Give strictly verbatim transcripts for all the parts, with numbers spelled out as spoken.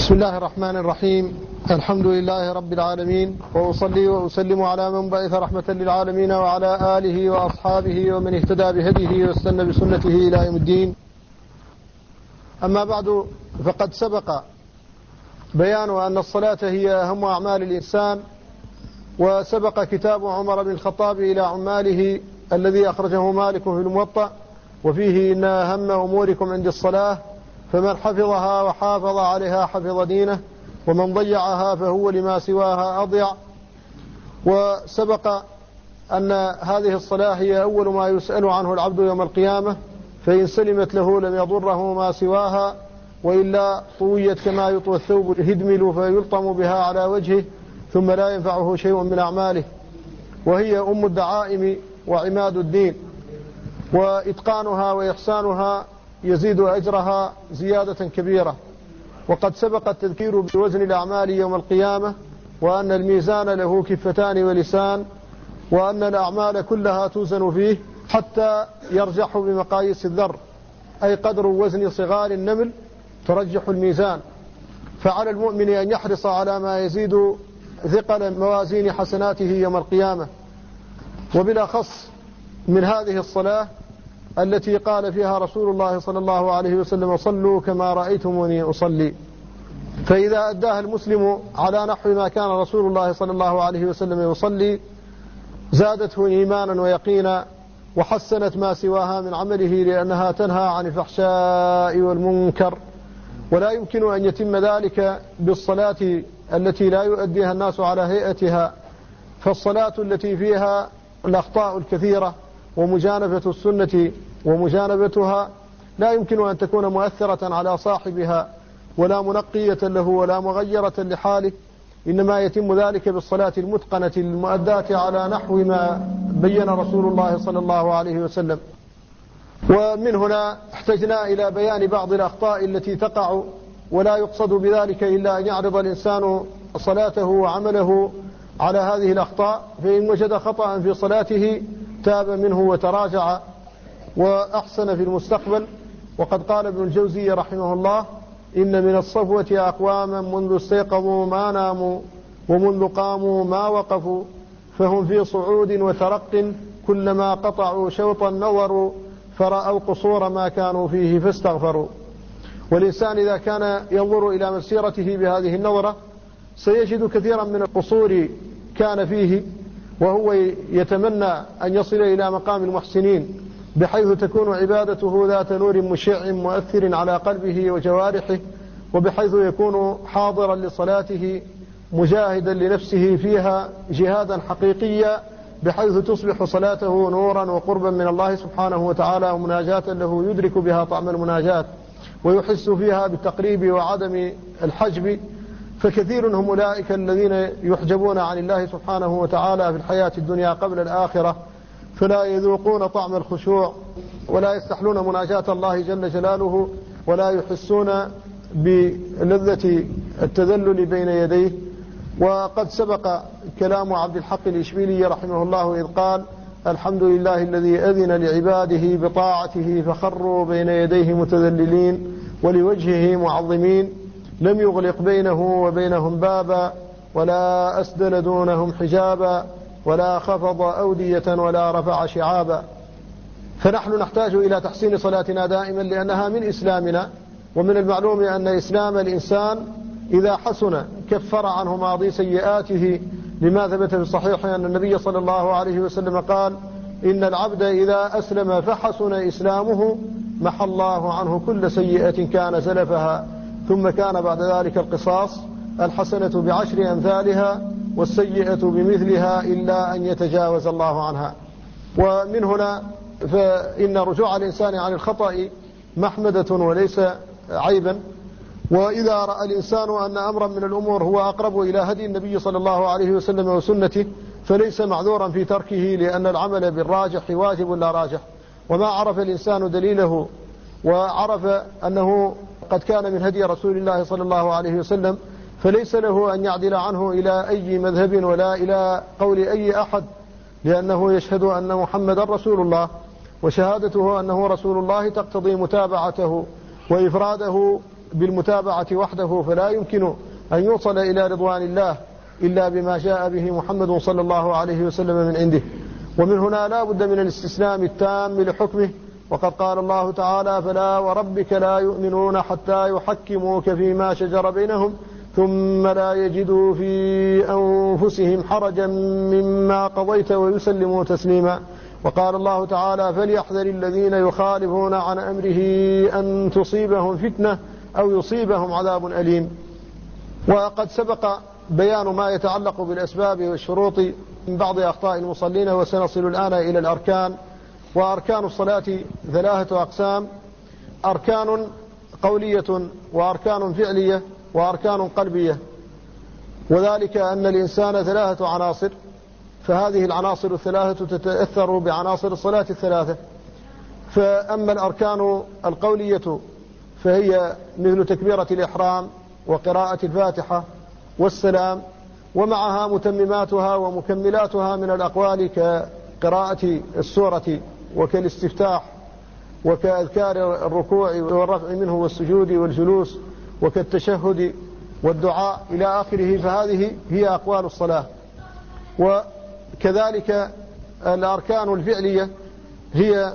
بسم الله الرحمن الرحيم. الحمد لله رب العالمين، وأصلي وأسلم على من بعث رحمة للعالمين وعلى آله وأصحابه ومن اهتدى بهديه واستنى بسنته إلى يوم الدين. أما بعد، فقد سبق بيان أن الصلاة هي أهم أعمال الإنسان، وسبق كتاب عمر بن الخطاب إلى عماله الذي أخرجه مالك في الموطأ، وفيه إن أهم أموركم عند الصلاة، فمن حفظها وحافظ عليها حفظ دينه، ومن ضيعها فهو لما سواها أضيع. وسبق أن هذه الصلاة هي أول ما يسأل عنه العبد يوم القيامة، فإن سلمت له لم يضره ما سواها، وإلا طويت كما يطوى الثوب الهدمل فيلطم بها على وجهه ثم لا ينفعه شيء من أعماله. وهي أم الدعائم وعماد الدين، وإتقانها وإحسانها يزيد أجرها زيادة كبيرة. وقد سبق التذكير بوزن الأعمال يوم القيامة، وأن الميزان له كفتان ولسان، وأن الأعمال كلها توزن فيه حتى يرجح بمقاييس الذر، أي قدر وزن صغار النمل ترجح الميزان. فعلى المؤمن أن يحرص على ما يزيد ثقل موازين حسناته يوم القيامة، وبالأخص من هذه الصلاة التي قال فيها رسول الله صلى الله عليه وسلم: صلوا كما رأيتموني أصلي. فإذا أداها المسلم على نحو ما كان رسول الله صلى الله عليه وسلم يصلي زادته إيمانا ويقينا، وحسنت ما سواها من عمله، لأنها تنهى عن الفحشاء والمنكر. ولا يمكن أن يتم ذلك بالصلاة التي لا يؤديها الناس على هيئتها، فالصلاة التي فيها الأخطاء الكثيرة ومجانبة السنة ومجانبتها لا يمكن أن تكون مؤثرة على صاحبها، ولا منقية له ولا مغيرة لحاله. إنما يتم ذلك بالصلاة المتقنة المؤداة على نحو ما بين رسول الله صلى الله عليه وسلم. ومن هنا احتجنا إلى بيان بعض الأخطاء التي تقع، ولا يقصد بذلك إلا أن يعرض الإنسان صلاته وعمله على هذه الأخطاء، فإن وجد خطأ في صلاته تاب منه وتراجع وأحسن في المستقبل. وقد قال ابن الجوزي رحمه الله: إن من الصفوة أقواما منذ استيقظوا ما ناموا، ومنذ قاموا ما وقفوا، فهم في صعود وترق، كلما قطعوا شوطا نظروا، فرأوا قصور ما كانوا فيه فاستغفروا. والإنسان إذا كان ينظر إلى مسيرته بهذه النظرة سيجد كثيرا من القصور كان فيه، وهو يتمنى أن يصل إلى مقام المحسنين، بحيث تكون عبادته ذات نور مشع مؤثر على قلبه وجوارحه، وبحيث يكون حاضرا لصلاته مجاهدا لنفسه فيها جهادا حقيقيا، بحيث تصبح صلاته نورا وقربا من الله سبحانه وتعالى، ومناجاة له يدرك بها طعم المناجاة ويحس فيها بالتقريب وعدم الحجب. فكثير هم أولئك الذين يحجبون عن الله سبحانه وتعالى في الحياة الدنيا قبل الآخرة، فلا يذوقون طعم الخشوع، ولا يستحلون مناجاة الله جل جلاله، ولا يحسون بلذة التذلل بين يديه. وقد سبق كلام عبد الحق الإشبيلي رحمه الله إذ قال: الحمد لله الذي أذن لعباده بطاعته فخروا بين يديه متذللين، ولوجهه معظمين، لم يغلق بينه وبينهم بابا، ولا أسدل دونهم حجابا، ولا خفض أودية ولا رفع شعابا. فنحن نحتاج إلى تحسين صلاتنا دائما، لأنها من إسلامنا. ومن المعلوم أن إسلام الإنسان إذا حسن كفر عنه ماضي سيئاته، لما ثبت في الصحيح أن النبي صلى الله عليه وسلم قال: إن العبد إذا أسلم فحسن إسلامه محى الله عنه كل سيئة كان سلفها، ثم كان بعد ذلك القصاص، الحسنة بعشر أمثالها والسيئة بمثلها إلا أن يتجاوز الله عنها. ومن هنا فإن رجوع الإنسان عن الخطأ محمدة وليس عيبا. وإذا رأى الإنسان أن أمرا من الأمور هو أقرب إلى هدي النبي صلى الله عليه وسلم وسنته فليس معذورا في تركه، لأن العمل بالراجح واجب لا راجح. وما عرف الإنسان دليله وعرف أنه قد كان من هدي رسول الله صلى الله عليه وسلم فليس له أن يعدل عنه إلى أي مذهب ولا إلى قول أي أحد، لأنه يشهد أن محمد رسول الله، وشهادته أنه رسول الله تقتضي متابعته وإفراده بالمتابعة وحده، فلا يمكن أن يوصل إلى رضوان الله إلا بما جاء به محمد صلى الله عليه وسلم من عنده. ومن هنا لا بد من الاستسلام التام لحكمه، وقد قال الله تعالى: فلا وربك لا يؤمنون حتى يحكموك فيما شجر بينهم ثم لا يجدوا في أنفسهم حرجا مما قضيت ويسلموا تسليما. وقال الله تعالى: فليحذر الذين يخالفون عن أمره أن تصيبهم فتنة أو يصيبهم عذاب أليم. وقد سبق بيان ما يتعلق بالأسباب والشروط من بعض أخطاء المصلين، وسنصل الآن إلى الأركان. وأركان الصلاة ثلاثة أقسام: أركان قولية، وأركان فعلية، وأركان قلبية. وذلك أن الإنسان ثلاثة عناصر، فهذه العناصر الثلاثة تتأثر بعناصر الصلاة الثلاثة. فأما الأركان القولية فهي مثل تكبيرة الإحرام وقراءة الفاتحة والسلام، ومعها متمماتها ومكملاتها من الأقوال كقراءة السورة وكالاستفتاح وكأذكار الركوع والرفع منه والسجود والجلوس وكالتشهد والدعاء إلى آخره. فهذه هي أقوال الصلاة. وكذلك الأركان الفعلية هي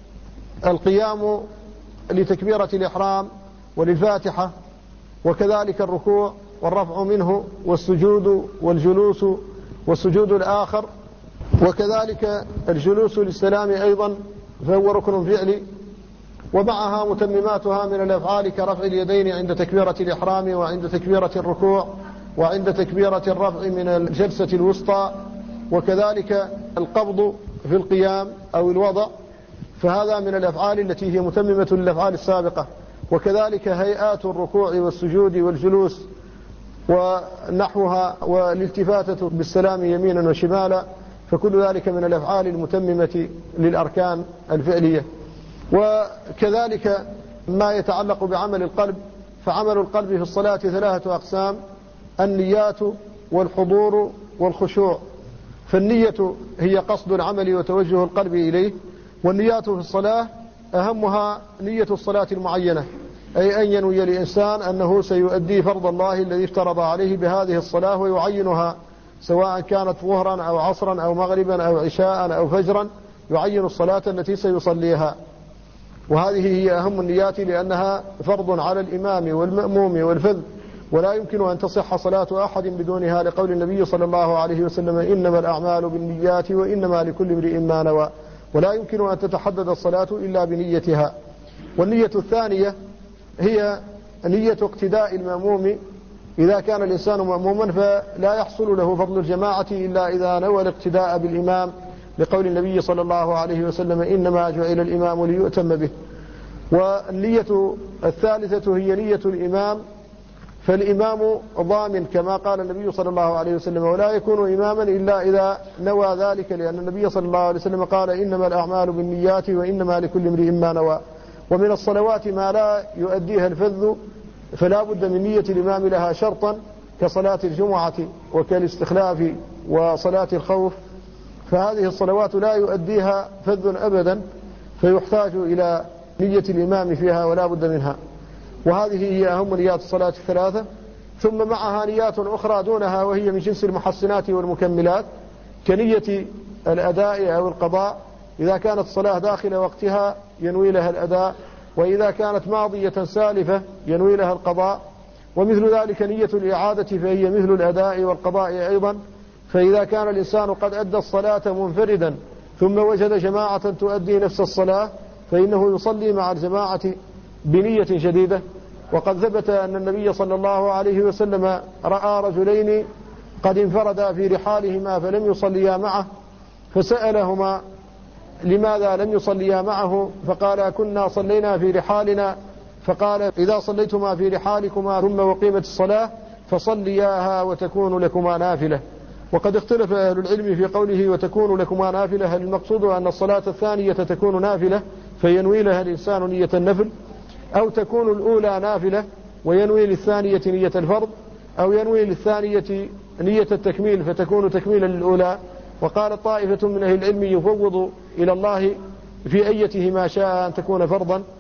القيام لتكبيرة الإحرام وللفاتحة، وكذلك الركوع والرفع منه والسجود والجلوس والسجود الآخر، وكذلك الجلوس للسلام أيضا فهو ركن فعلي، ومعها متمماتها من الأفعال كرفع اليدين عند تكبيرة الإحرام وعند تكبيرة الركوع وعند تكبيرة الرفع من الجلسة الوسطى، وكذلك القبض في القيام أو الوضع، فهذا من الأفعال التي هي متممة للأفعال السابقة. وكذلك هيئات الركوع والسجود والجلوس ونحوها، والالتفاتة بالسلام يمينا وشمالا، فكل ذلك من الأفعال المتممة للأركان الفعلية. وكذلك ما يتعلق بعمل القلب، فعمل القلب في الصلاة ثلاثة أقسام: النيات والحضور والخشوع. فالنية هي قصد العمل وتوجه القلب إليه، والنيات في الصلاة أهمها نية الصلاة المعينة، أي أن ينوي الإنسان أنه سيؤدي فرض الله الذي افترض عليه بهذه الصلاة ويعينها، سواء كانت ظهرا أو عصرا أو مغربا أو عشاء أو فجرا، يعين الصلاة التي سيصليها. وهذه هي أهم النيات، لأنها فرض على الإمام والمأموم والفذ، ولا يمكن أن تصح صلاة أحد بدونها، لقول النبي صلى الله عليه وسلم: إنما الأعمال بالنيات وإنما لكل امرئ ما نوى. ولا يمكن أن تتحدد الصلاة إلا بنيتها. والنية الثانية هي نية اقتداء المأموم. إذا كان الإنسان مأموما فلا يحصل له فضل الجماعة إلا إذا نوى الاقتداء بالإمام، لقول النبي صلى الله عليه وسلم: إنما جعل الإمام ليؤتم به. والنية الثالثة هي نية الإمام، فالإمام ضامن كما قال النبي صلى الله عليه وسلم: ولا يكون إماما إلا إذا نوى ذلك، لأن النبي صلى الله عليه وسلم قال: إنما الأعمال بالنيات وإنما لكل امرئ ما نوى. ومن الصلوات ما لا يؤديها الفذ، فلا بد من نية الإمام لها شرطا، كصلاة الجمعة وكالاستخلاف وصلاة الخوف، فهذه الصلوات لا يؤديها فذ أبدا، فيحتاج إلى نية الإمام فيها ولا بد منها. وهذه هي أهم نيات الصلاة الثلاثة. ثم معها نيات أخرى دونها، وهي من جنس المحسنات والمكملات، كنية الأداء أو القضاء. إذا كانت الصلاة داخل وقتها ينوي لها الأداء، وإذا كانت ماضية سالفة ينوي لها القضاء. ومثل ذلك نية الإعادة، فهي مثل الأداء والقضاء أيضا. فإذا كان الإنسان قد أدى الصلاة منفردا ثم وجد جماعة تؤدي نفس الصلاة، فإنه يصلي مع الجماعة بنية جديدة. وقد ثبت أن النبي صلى الله عليه وسلم رأى رجلين قد انفردا في رحالهما فلم يصليا معه، فسألهما لماذا لم يصليا معه، فقال: كنا صلينا في رحالنا. فقال: إذا صليتما في رحالكما ثم وقيمت الصلاة فصلياها وتكون لكما نافلة. وقد اختلف أهل العلم في قوله وتكون لكما نافلة، هل المقصود أن الصلاة الثانية تكون نافلة فينوي لها الإنسان نية النفل، أو تكون الأولى نافلة وينوي للثانية نية الفرض، أو ينوي للثانية نية التكميل فتكون تكميلا للأولى. وقال طائفة من أهل العلم يفوض إلى الله في أيته ما شاء أن تكون فرضا،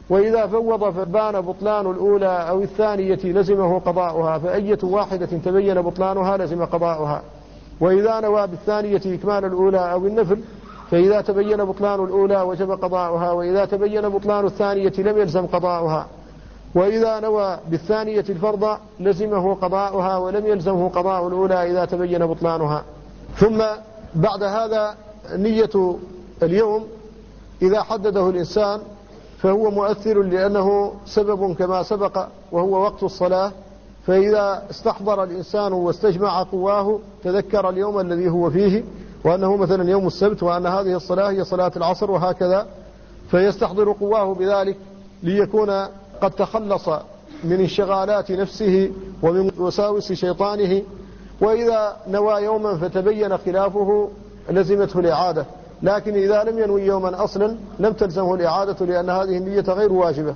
وإذا فوض فبان بطلان الأولى أو الثانية لزمه قضاؤها، فأية واحدة تبين بطلانها لزم قضاؤها. وإذا نوى بالثانية إكمال الأولى أو النفل، فإذا تبين بطلان الأولى وجب قضاؤها، وإذا تبين بطلان الثانية لم يلزم قضاؤها. وإذا نوى بالثانية الفرض لزمه قضاؤها ولم يلزمه قضاء الأولى إذا تبين بطلانها. ثم بعد هذا نية اليوم إذا حدده الإنسان فهو مؤثر لأنه سبب كما سبق وهو وقت الصلاة، فإذا استحضر الإنسان واستجمع قواه تذكر اليوم الذي هو فيه وأنه مثلا يوم السبت وأن هذه الصلاة هي صلاة العصر وهكذا، فيستحضر قواه بذلك ليكون قد تخلص من انشغالات نفسه ومن وساوس شيطانه. وإذا نوى يوما فتبين خلافه لزمته الإعادة، لكن إذا لم ينوي يوما أصلا لم تلزمه الإعادة لأن هذه النية غير واجبة.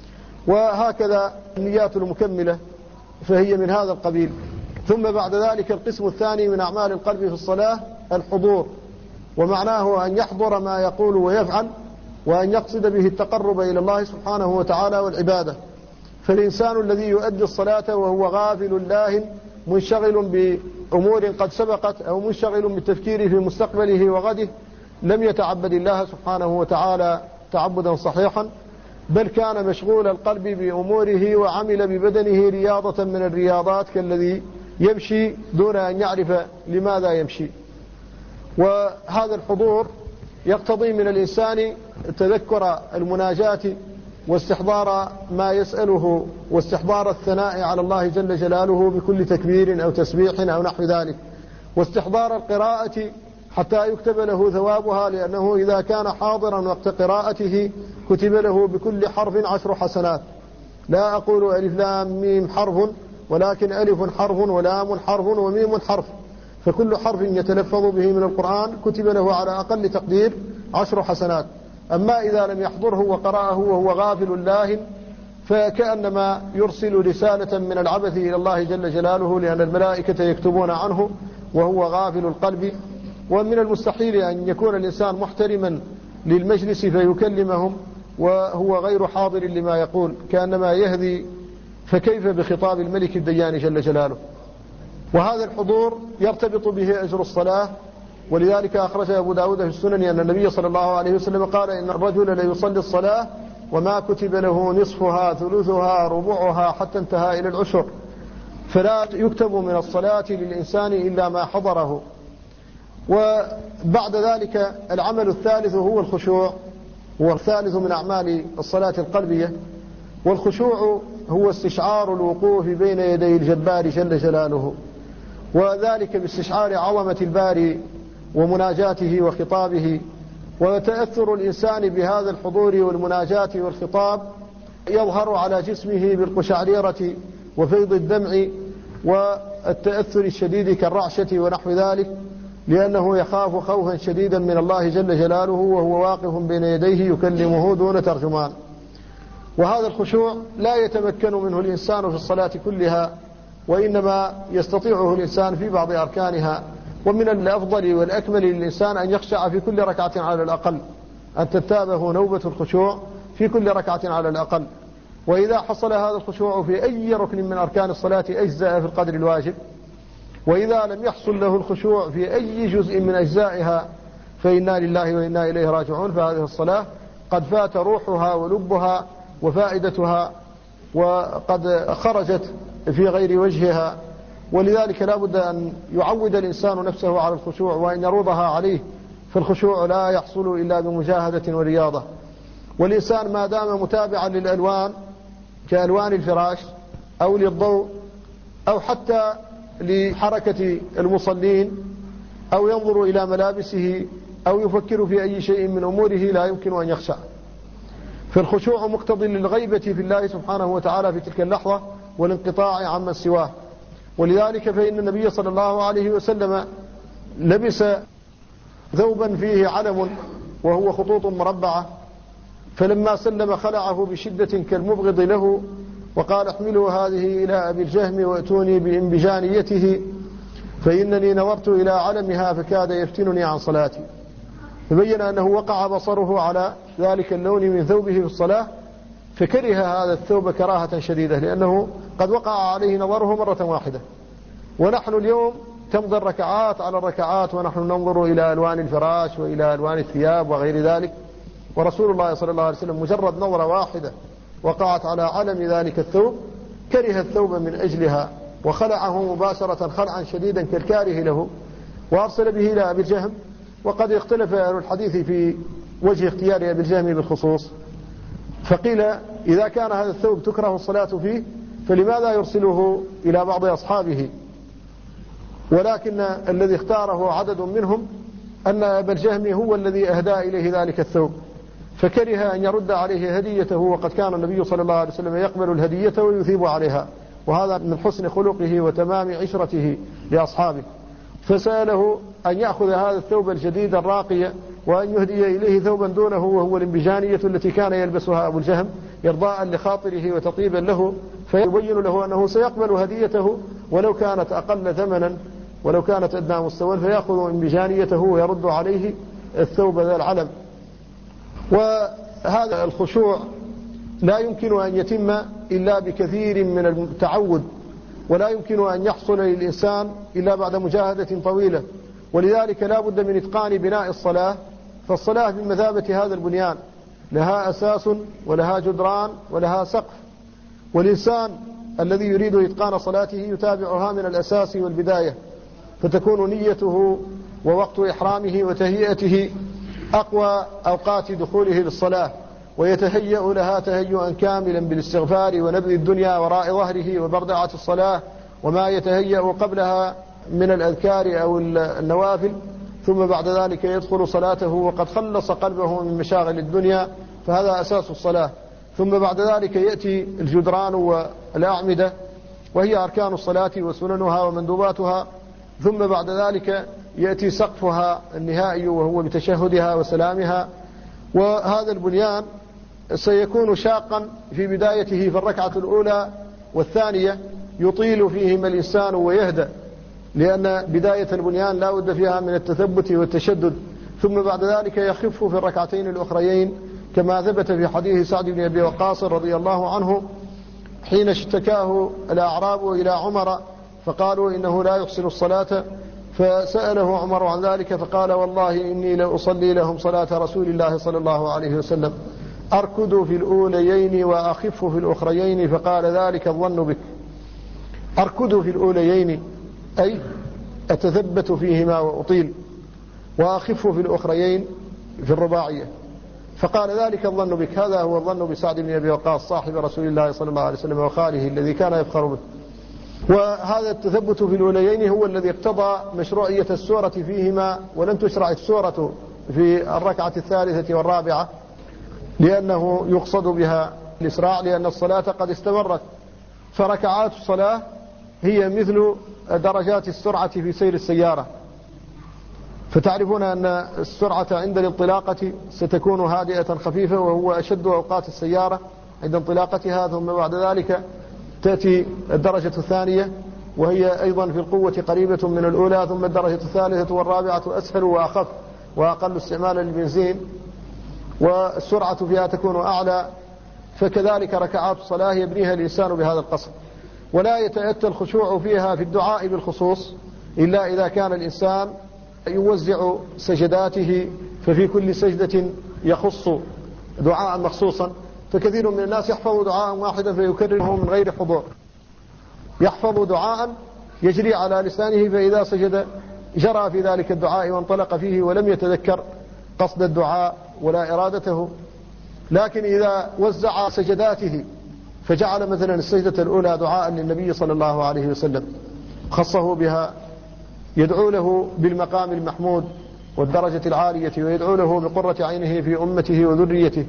وهكذا النيات المكملة فهي من هذا القبيل. ثم بعد ذلك القسم الثاني من أعمال القلب في الصلاة الحضور، ومعناه أن يحضر ما يقول ويفعل وأن يقصد به التقرب إلى الله سبحانه وتعالى والعبادة. فالإنسان الذي يؤدي الصلاة وهو غافل لاهٍ منشغل بأمور قد سبقت أو منشغل بالتفكير في مستقبله وغده لم يتعبد الله سبحانه وتعالى تعبدا صحيحا، بل كان مشغول القلب بأموره وعمل ببدنه رياضة من الرياضات كالذي يمشي دون أن يعرف لماذا يمشي. وهذا الحضور يقتضي من الإنسان تذكر المناجاة واستحضار ما يسأله واستحضار الثناء على الله جل جلاله بكل تكبير أو تسبيح أو نحو ذلك، واستحضار القراءة حتى يكتب له ثوابها، لأنه إذا كان حاضرا وقت قراءته كتب له بكل حرف عشر حسنات. لا أقول ألف لام ميم حرف، ولكن ألف حرف ولام حرف وميم حرف، فكل حرف يتلفظ به من القرآن كتب له على أقل تقدير عشر حسنات. أما إذا لم يحضره وقرأه وهو غافل لاهٍ فكأنما يرسل رسالة من العبث إلى الله جل جلاله، لأن الملائكة يكتبون عنه وهو غافل القلب. ومن المستحيل أن يكون الإنسان محترما للمجلس فيكلمهم وهو غير حاضر لما يقول كأنما يهذي، فكيف بخطاب الملك الديان جل جلاله. وهذا الحضور يرتبط به أجر الصلاة، ولذلك أخرج أبو داود في السنن أن النبي صلى الله عليه وسلم قال إن الرجل ليصلي الصلاة وما كتب له نصفها ثلثها ربعها حتى انتهى إلى العشر، فلا يكتب من الصلاة للإنسان إلا ما حضره. وبعد ذلك العمل الثالث هو الخشوع، هو الثالث من أعمال الصلاة القلبية. والخشوع هو استشعار الوقوف بين يدي الجبار جل جلاله، وذلك باستشعار عظمة الباري ومناجاته وخطابه. وتأثر الإنسان بهذا الحضور والمناجاة والخطاب يظهر على جسمه بالقشعريرة وفيض الدمع والتأثر الشديد كالرعشة ونحو ذلك، لأنه يخاف خوفا شديدا من الله جل جلاله وهو واقف بين يديه يكلمه دون ترجمان. وهذا الخشوع لا يتمكن منه الإنسان في الصلاة كلها، وإنما يستطيعه الإنسان في بعض أركانها. ومن الأفضل والأكمل للإنسان أن يخشع في كل ركعة على الأقل، أن تتابه نوبة الخشوع في كل ركعة على الأقل. وإذا حصل هذا الخشوع في أي ركن من أركان الصلاة أجزاء في القدر الواجب، وإذا لم يحصل له الخشوع في أي جزء من أجزائها فإنا لله وإنا إليه راجعون، فهذه الصلاة قد فات روحها ولبها وفائدتها وقد خرجت في غير وجهها. ولذلك لا بد أن يعود الإنسان نفسه على الخشوع وأن يروضها عليه، فالخشوع لا يحصل إلا بمجاهدة ورياضة. والإنسان ما دام متابعا للألوان كألوان الفراش أو للضوء أو حتى لحركة المصلين أو ينظر إلى ملابسه أو يفكر في أي شيء من أموره لا يمكن أن يخشع. فالخشوع مقتضي للغيبة في الله سبحانه وتعالى في تلك اللحظة والانقطاع عمن سواه. ولذلك فإن النبي صلى الله عليه وسلم لبس ثوبا فيه علم وهو خطوط مربعة، فلما سلم خلعه بشدة كالمبغض له وقال احملوا هذه إلى أبي الجهم وأتوني بإنبجانيته فإنني نظرت إلى علمها فكاد يفتنني عن صلاتي. فبين أنه وقع بصره على ذلك اللون من ثوبه في الصلاة فكره هذا الثوب كراهة شديدة، لأنه قد وقع عليه نظره مرة واحدة. ونحن اليوم تمضي الركعات على الركعات ونحن ننظر إلى ألوان الفراش وإلى ألوان الثياب وغير ذلك، ورسول الله صلى الله عليه وسلم مجرد نظرة واحدة وقعت على علم ذلك الثوب كره الثوب من أجلها، وخلعه مباشرة خلعا شديدا كالكاره له، وأرسل به إلى أبي الجهم. وقد اختلف أهل الحديث في وجه اختيار أبي الجهم بالخصوص، فقيل إذا كان هذا الثوب تكره الصلاة فيه فلماذا يرسله إلى بعض أصحابه؟ ولكن الذي اختاره عدد منهم أن أبا الجهم هو الذي أهدى إليه ذلك الثوب، فكره أن يرد عليه هديته، وقد كان النبي صلى الله عليه وسلم يقبل الهدية ويثيب عليها، وهذا من حسن خلقه وتمام عشرته لأصحابه. فسأله أن يأخذ هذا الثوب الجديد الراقي وأن يهدي إليه ثوبا دونه، وهو الانبجانية التي كان يلبسها أبو الجهم إرضاء لخاطره وتطيبا له، فيبين له أنه سيقبل هديته ولو كانت أقل ثمنا ولو كانت أدنى مستوى، فيأخذ انبجانيته ويرد عليه الثوب ذا العلم. وهذا الخشوع لا يمكن أن يتم إلا بكثير من التعود، ولا يمكن أن يحصل للإنسان إلا بعد مجاهدة طويلة، ولذلك لا بد من إتقان بناء الصلاة. فالصلاة بمثابة هذا البنيان، لها أساس ولها جدران ولها سقف، والإنسان الذي يريد إتقان صلاته يتابعها من الأساس والبداية، فتكون نيته ووقت إحرامه وتهيئته أقوى أوقات دخوله للصلاة، ويتهيأ لها تهيئا كاملا بالاستغفار ونبذ الدنيا وراء ظهره وبردعة الصلاة وما يتهيأ قبلها من الأذكار أو النوافل، ثم بعد ذلك يدخل صلاته وقد خلص قلبه من مشاغل الدنيا، فهذا أساس الصلاة. ثم بعد ذلك يأتي الجدران والأعمدة وهي أركان الصلاة وسننها ومندوباتها، ثم بعد ذلك يأتي سقفها النهائي وهو بتشهدها وسلامها. وهذا البنيان سيكون شاقا في بدايته في الركعة الأولى والثانية، يطيل فيهما الإنسان ويهدأ، لأن بداية البنيان لا بد فيها من التثبت والتشدد، ثم بعد ذلك يخف في الركعتين الأخريين، كما ثبت في حديث سعد بن أبي وقاص رضي الله عنه حين اشتكاه الأعراب إلى عمر فقالوا إنه لا يحسن الصلاة، فسأله عمر عن ذلك فقال والله إني لأصلي لهم صلاة رسول الله صلى الله عليه وسلم أركض في الأوليين وأخف في الأخريين، فقال ذلك الظن بك. أركض في الأوليين أي أتثبت فيهما وأطيل، وأخف في الأخريين في الرباعية، فقال ذلك الظن بك. هذا هو الظن بسعد بن أبي وقاص صاحب رسول الله صلى الله عليه وسلم وخاله الذي كان يفخر به. وهذا التثبت في الأوليين هو الذي اقتضى مشروعية السورة فيهما، ولم تشرع السورة في الركعة الثالثة والرابعة لأنه يقصد بها الإسراع، لأن الصلاة قد استمرت. فركعات الصلاة هي مثل درجات السرعة في سير السيارة، فتعرفون أن السرعة عند الانطلاقة ستكون هادئة خفيفة، وهو أشد أوقات السيارة عند انطلاقتها، ثم بعد ذلك تأتي الدرجة الثانية وهي أيضا في القوة قريبة من الأولى، ثم الدرجة الثالثة والرابعة أسهل وأخف وأقل استعمالا للبنزين، والسرعة فيها تكون أعلى. فكذلك ركعات الصلاة يبنيها الإنسان بهذا القصد، ولا يتأتى الخشوع فيها في الدعاء بالخصوص إلا إذا كان الإنسان يوزع سجداته، ففي كل سجدة يخص دعاء مخصوصا. فكثير من الناس يحفظ دعاء واحدا فيكرره من غير حضور، يحفظ دعاء يجري على لسانه، فإذا سجد جرى في ذلك الدعاء وانطلق فيه ولم يتذكر قصد الدعاء ولا إرادته. لكن إذا وزع سجداته فجعل مثلا السجدة الأولى دعاء للنبي صلى الله عليه وسلم خصه بها، يدعو له بالمقام المحمود والدرجة العالية، ويدعو له بقرة عينه في أمته وذريته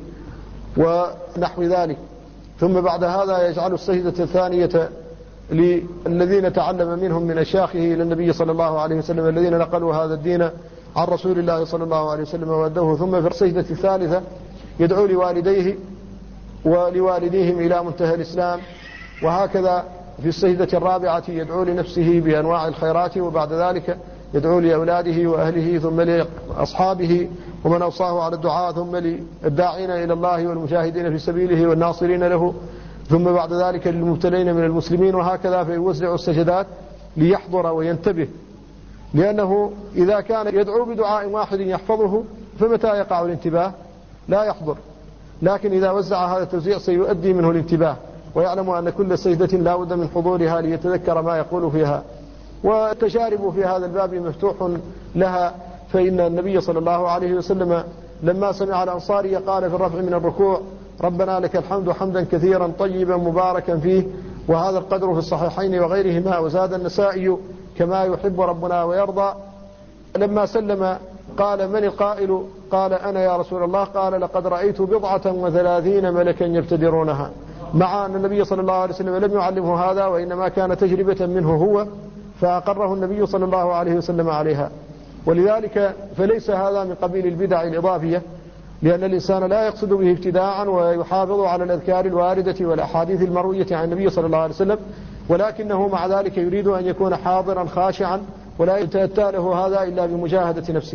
ونحو ذلك. ثم بعد هذا يجعل السجدة الثانية للذين تعلم منهم من أشياخه إلى النبي صلى الله عليه وسلم الذين نقلوا هذا الدين عن رسول الله صلى الله عليه وسلم وأدوه. ثم في السجدة الثالثة يدعو لوالديه ولوالديهم إلى منتهى الإسلام، وهكذا في السجدة الرابعة يدعو لنفسه بأنواع الخيرات، وبعد ذلك يدعو لأولاده وأهله ثم لأصحابه ومن أوصاه على الدعاء ثم للداعين إلى الله والمجاهدين في سبيله والناصرين له ثم بعد ذلك للمبتلين من المسلمين، وهكذا فيوزع السجدات ليحضر وينتبه، لأنه إذا كان يدعو بدعاء واحد يحفظه فمتى يقع الانتباه؟ لا يحضر. لكن إذا وزع هذا التوزيع سيؤدي منه الانتباه، ويعلم أن كل سجدة لا بد من حضورها ليتذكر ما يقول فيها. والتجارب في هذا الباب مفتوح لها، فإن النبي صلى الله عليه وسلم لما سمع الأنصاري قال في الرفع من الركوع: ربنا لك الحمد حمدا كثيرا طيبا مباركا فيه، وهذا القدر في الصحيحين وغيرهما. وزاد النسائي: كما يحب ربنا ويرضى. لما سلم قال: من القائل؟ قال: أنا يا رسول الله. قال: لقد رأيت بضعة وثلاثين ملكا يبتدرونها، مع أن النبي صلى الله عليه وسلم لم يعلمه هذا، وإنما كان تجربة منه هو، فأقره النبي صلى الله عليه وسلم عليها. ولذلك فليس هذا من قبيل البدع الإضافية، لأن الإنسان لا يقصد به ابتداعا ويحافظ على الأذكار الواردة والأحاديث المروية عن النبي صلى الله عليه وسلم، ولكنه مع ذلك يريد أن يكون حاضرا خاشعا، ولا يتأتى له هذا إلا بمجاهدة نفسه.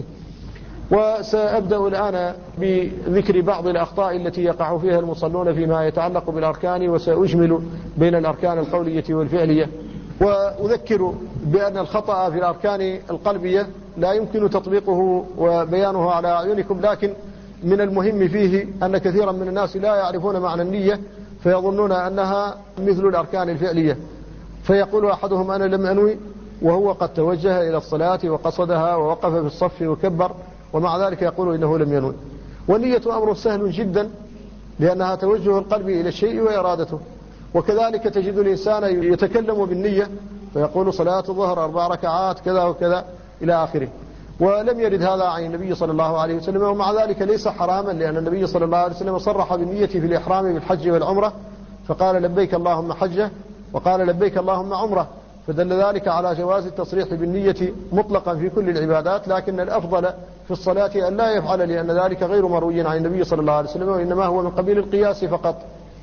وسأبدأ الآن بذكر بعض الأخطاء التي يقع فيها المصلون فيما يتعلق بالأركان، وسأجمل بين الأركان القولية والفعلية. وأذكر بأن الخطأ في الأركان القلبية لا يمكن تطبيقه وبيانه على أعينكم، لكن من المهم فيه أن كثيرا من الناس لا يعرفون معنى النية، فيظنون أنها مثل الأركان الفعلية، فيقول أحدهم: أنا لم أنوي، وهو قد توجه إلى الصلاة وقصدها ووقف في الصف وكبر، ومع ذلك يقول إنه لم ينوي. والنية أمر سهل جدا، لأنها توجه القلب إلى الشيء وإرادته. وكذلك تجد الإنسان يتكلم بالنية فيقول: صلاة الظهر أربع ركعات كذا وكذا إلى آخره، ولم يرد هذا عن النبي صلى الله عليه وسلم. ومع ذلك ليس حراما، لأن النبي صلى الله عليه وسلم صرح بالنية في الإحرام بالحج والعمرة، فقال: لبيك اللهم حجة، وقال: لبيك اللهم عمرة، فدل ذلك على جواز التصريح بالنية مطلقا في كل العبادات. لكن الأفضل في الصلاة أن لا يفعل، لأن ذلك غير مروي عن النبي صلى الله عليه وسلم، وإنما هو من قبيل القياس فقط.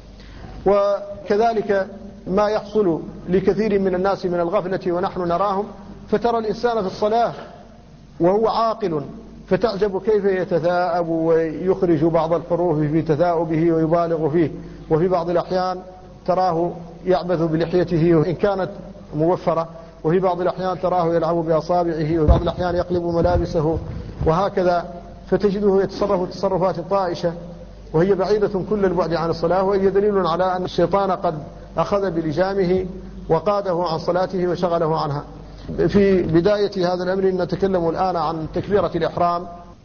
وكذلك ما يحصل لكثير من الناس من الغفلة ونحن نراهم، فترى الإنسان في الصلاة وهو عاقل فتعجب كيف يتثاءب ويخرج بعض الحروف في تثاؤبه ويبالغ فيه، وفي بعض الأحيان تراه يعبث بلحيته وإن كانت موفرة، وفي بعض الأحيان تراه يلعب بأصابعه، وفي بعض الأحيان يقلب ملابسه، وهكذا. فتجده يتصرف تصرفات طائشة وهي بعيدة كل البعد عن الصلاة، وهي دليل على أن الشيطان قد أخذ بلجامه وقاده عن صلاته وشغله عنها. في بداية هذا الأمر نتكلم الآن عن تكبيرة الإحرام.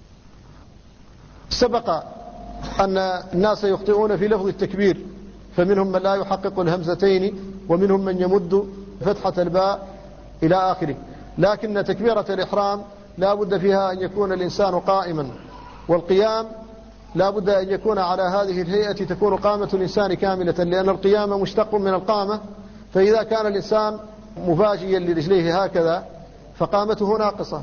سبق أن الناس يخطئون في لفظ التكبير، فمنهم من لا يحقق الهمزتين، ومنهم من يمد فتحة الباء إلى آخره. لكن تكبيرة الإحرام لا بد فيها أن يكون الإنسان قائما، والقيام لا بد أن يكون على هذه الهيئة، تكون قامة الإنسان كاملة، لأن القيام مشتق من القامة. فإذا كان الإنسان مفاجيا لرجليه هكذا فقامته ناقصة.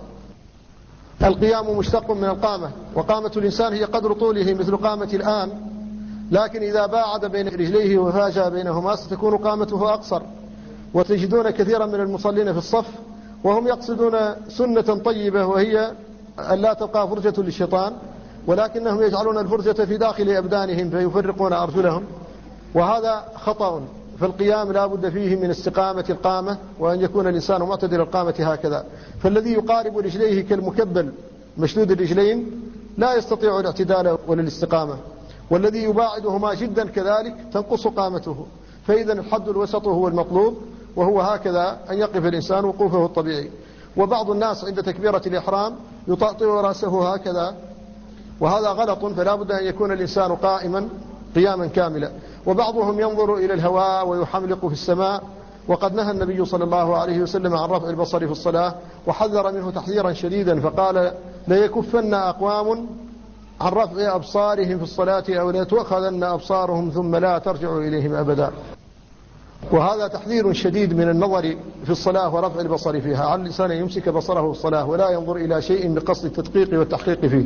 القيام مشتق من القامة، وقامة الإنسان هي قدر طوله مثل قامة الآن، لكن إذا باعد بين رجليه وفاجأ بينهما ستكون قامته أقصر. وتجدون كثيرا من المصلين في الصف وهم يقصدون سنة طيبة، وهي أن لا تبقى فرجة للشيطان، ولكنهم يجعلون الفرجة في داخل أبدانهم فيفرقون أرجلهم، وهذا خطأ. فالقيام لا بد فيه من استقامة القامة، وأن يكون الإنسان معتدل القامة هكذا. فالذي يقارب رجليه كالمكبل مشدود الرجلين لا يستطيع الاعتدال ولا الاستقامة، والذي يباعدهما جدا كذلك تنقص قامته. فإذا الحد الوسط هو المطلوب، وهو هكذا أن يقف الإنسان وقوفه الطبيعي. وبعض الناس عند تكبيرة الإحرام يطأطئ رأسه هكذا، وهذا غلط، فلا بد أن يكون الإنسان قائما قياما كاملا. وبعضهم ينظر إلى الهواء ويحملق في السماء، وقد نهى النبي صلى الله عليه وسلم عن رفع البصر في الصلاة، وحذر منه تحذيرا شديدا، فقال: ليكفن أقوام عن رفع أبصارهم في الصلاة أو لا تؤخذن أبصارهم ثم لا ترجع إليهم أبدا. وهذا تحذير شديد من النظر في الصلاة ورفع البصر فيها. على الإنسان يمسك بصره في الصلاة ولا ينظر إلى شيء بقصد التدقيق والتحقيق فيه.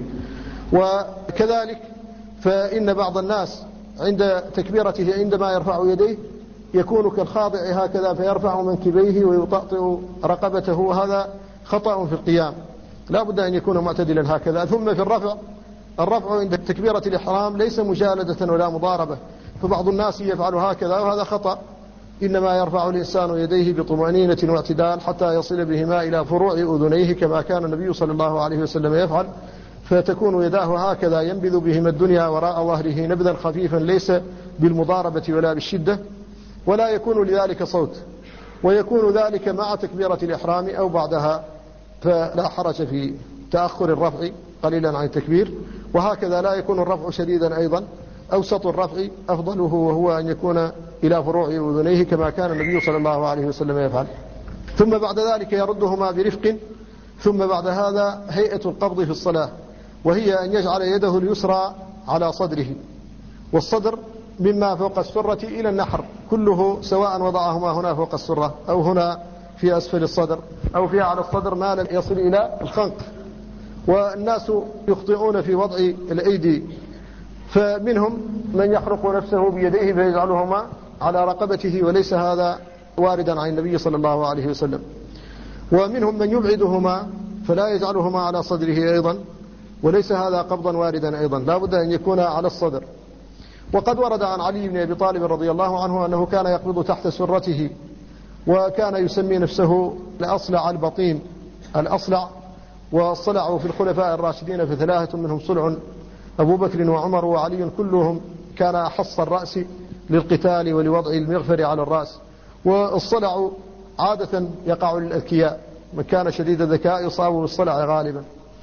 وكذلك فإن بعض الناس عند تكبيرته عندما يرفع يديه يكون كالخاضع هكذا، فيرفع منكبيه ويطأطئ رقبته، وهذا خطأ في القيام. لا بد أن يكون معتدلا هكذا. ثم في الرفع الرفع عند تكبيرة الإحرام ليس مجالدة ولا مضاربة، فبعض الناس يفعل هكذا وهذا خطأ، إنما يرفع الإنسان يديه بطمأنينة واعتدال حتى يصل بهما إلى فروع أذنيه كما كان النبي صلى الله عليه وسلم يفعل، فتكون يداه هكذا ينبذ بهما الدنيا وراء ظهره نبذا خفيفا ليس بالمضاربة ولا بالشدة، ولا يكون لذلك صوت، ويكون ذلك مع تكبيرة الإحرام أو بعدها، فلا حرج في تأخر الرفع قليلا عن التكبير. وهكذا لا يكون الرفع شديدا أيضا، أوسط الرفع أفضله وهو أن يكون إلى فروع أذنيه كما كان النبي صلى الله عليه وسلم يفعل. ثم بعد ذلك يردهما برفق. ثم بعد هذا هيئة القبض في الصلاة، وهي أن يجعل يده اليسرى على صدره، والصدر مما فوق السرة إلى النحر كله، سواء وضعهما هنا فوق السرة أو هنا في أسفل الصدر أو في على الصدر ما لم يصل إلى الخنق. والناس يخطئون في وضع الأيدي، فمنهم من يحرق نفسه بيديه فيجعلهما على رقبته، وليس هذا واردا عن النبي صلى الله عليه وسلم. ومنهم من يبعدهما فلا يجعلهما على صدره أيضا، وليس هذا قبضا واردا أيضا، لا بد أن يكون على الصدر. وقد ورد عن علي بن أبي طالب رضي الله عنه أنه كان يقبض تحت سرته، وكان يسمي نفسه الأصلع البطين، الأصلع. والصلع في الخلفاء الراشدين فثلاثة منهم صلع، أبو بكر وعمر وعلي، كلهم كان أحص الرأس للقتال ولوضع المغفر على الرأس. والصلع عادة يقع للأذكياء، من كان شديد الذكاء يصاب بالصلع غالبا.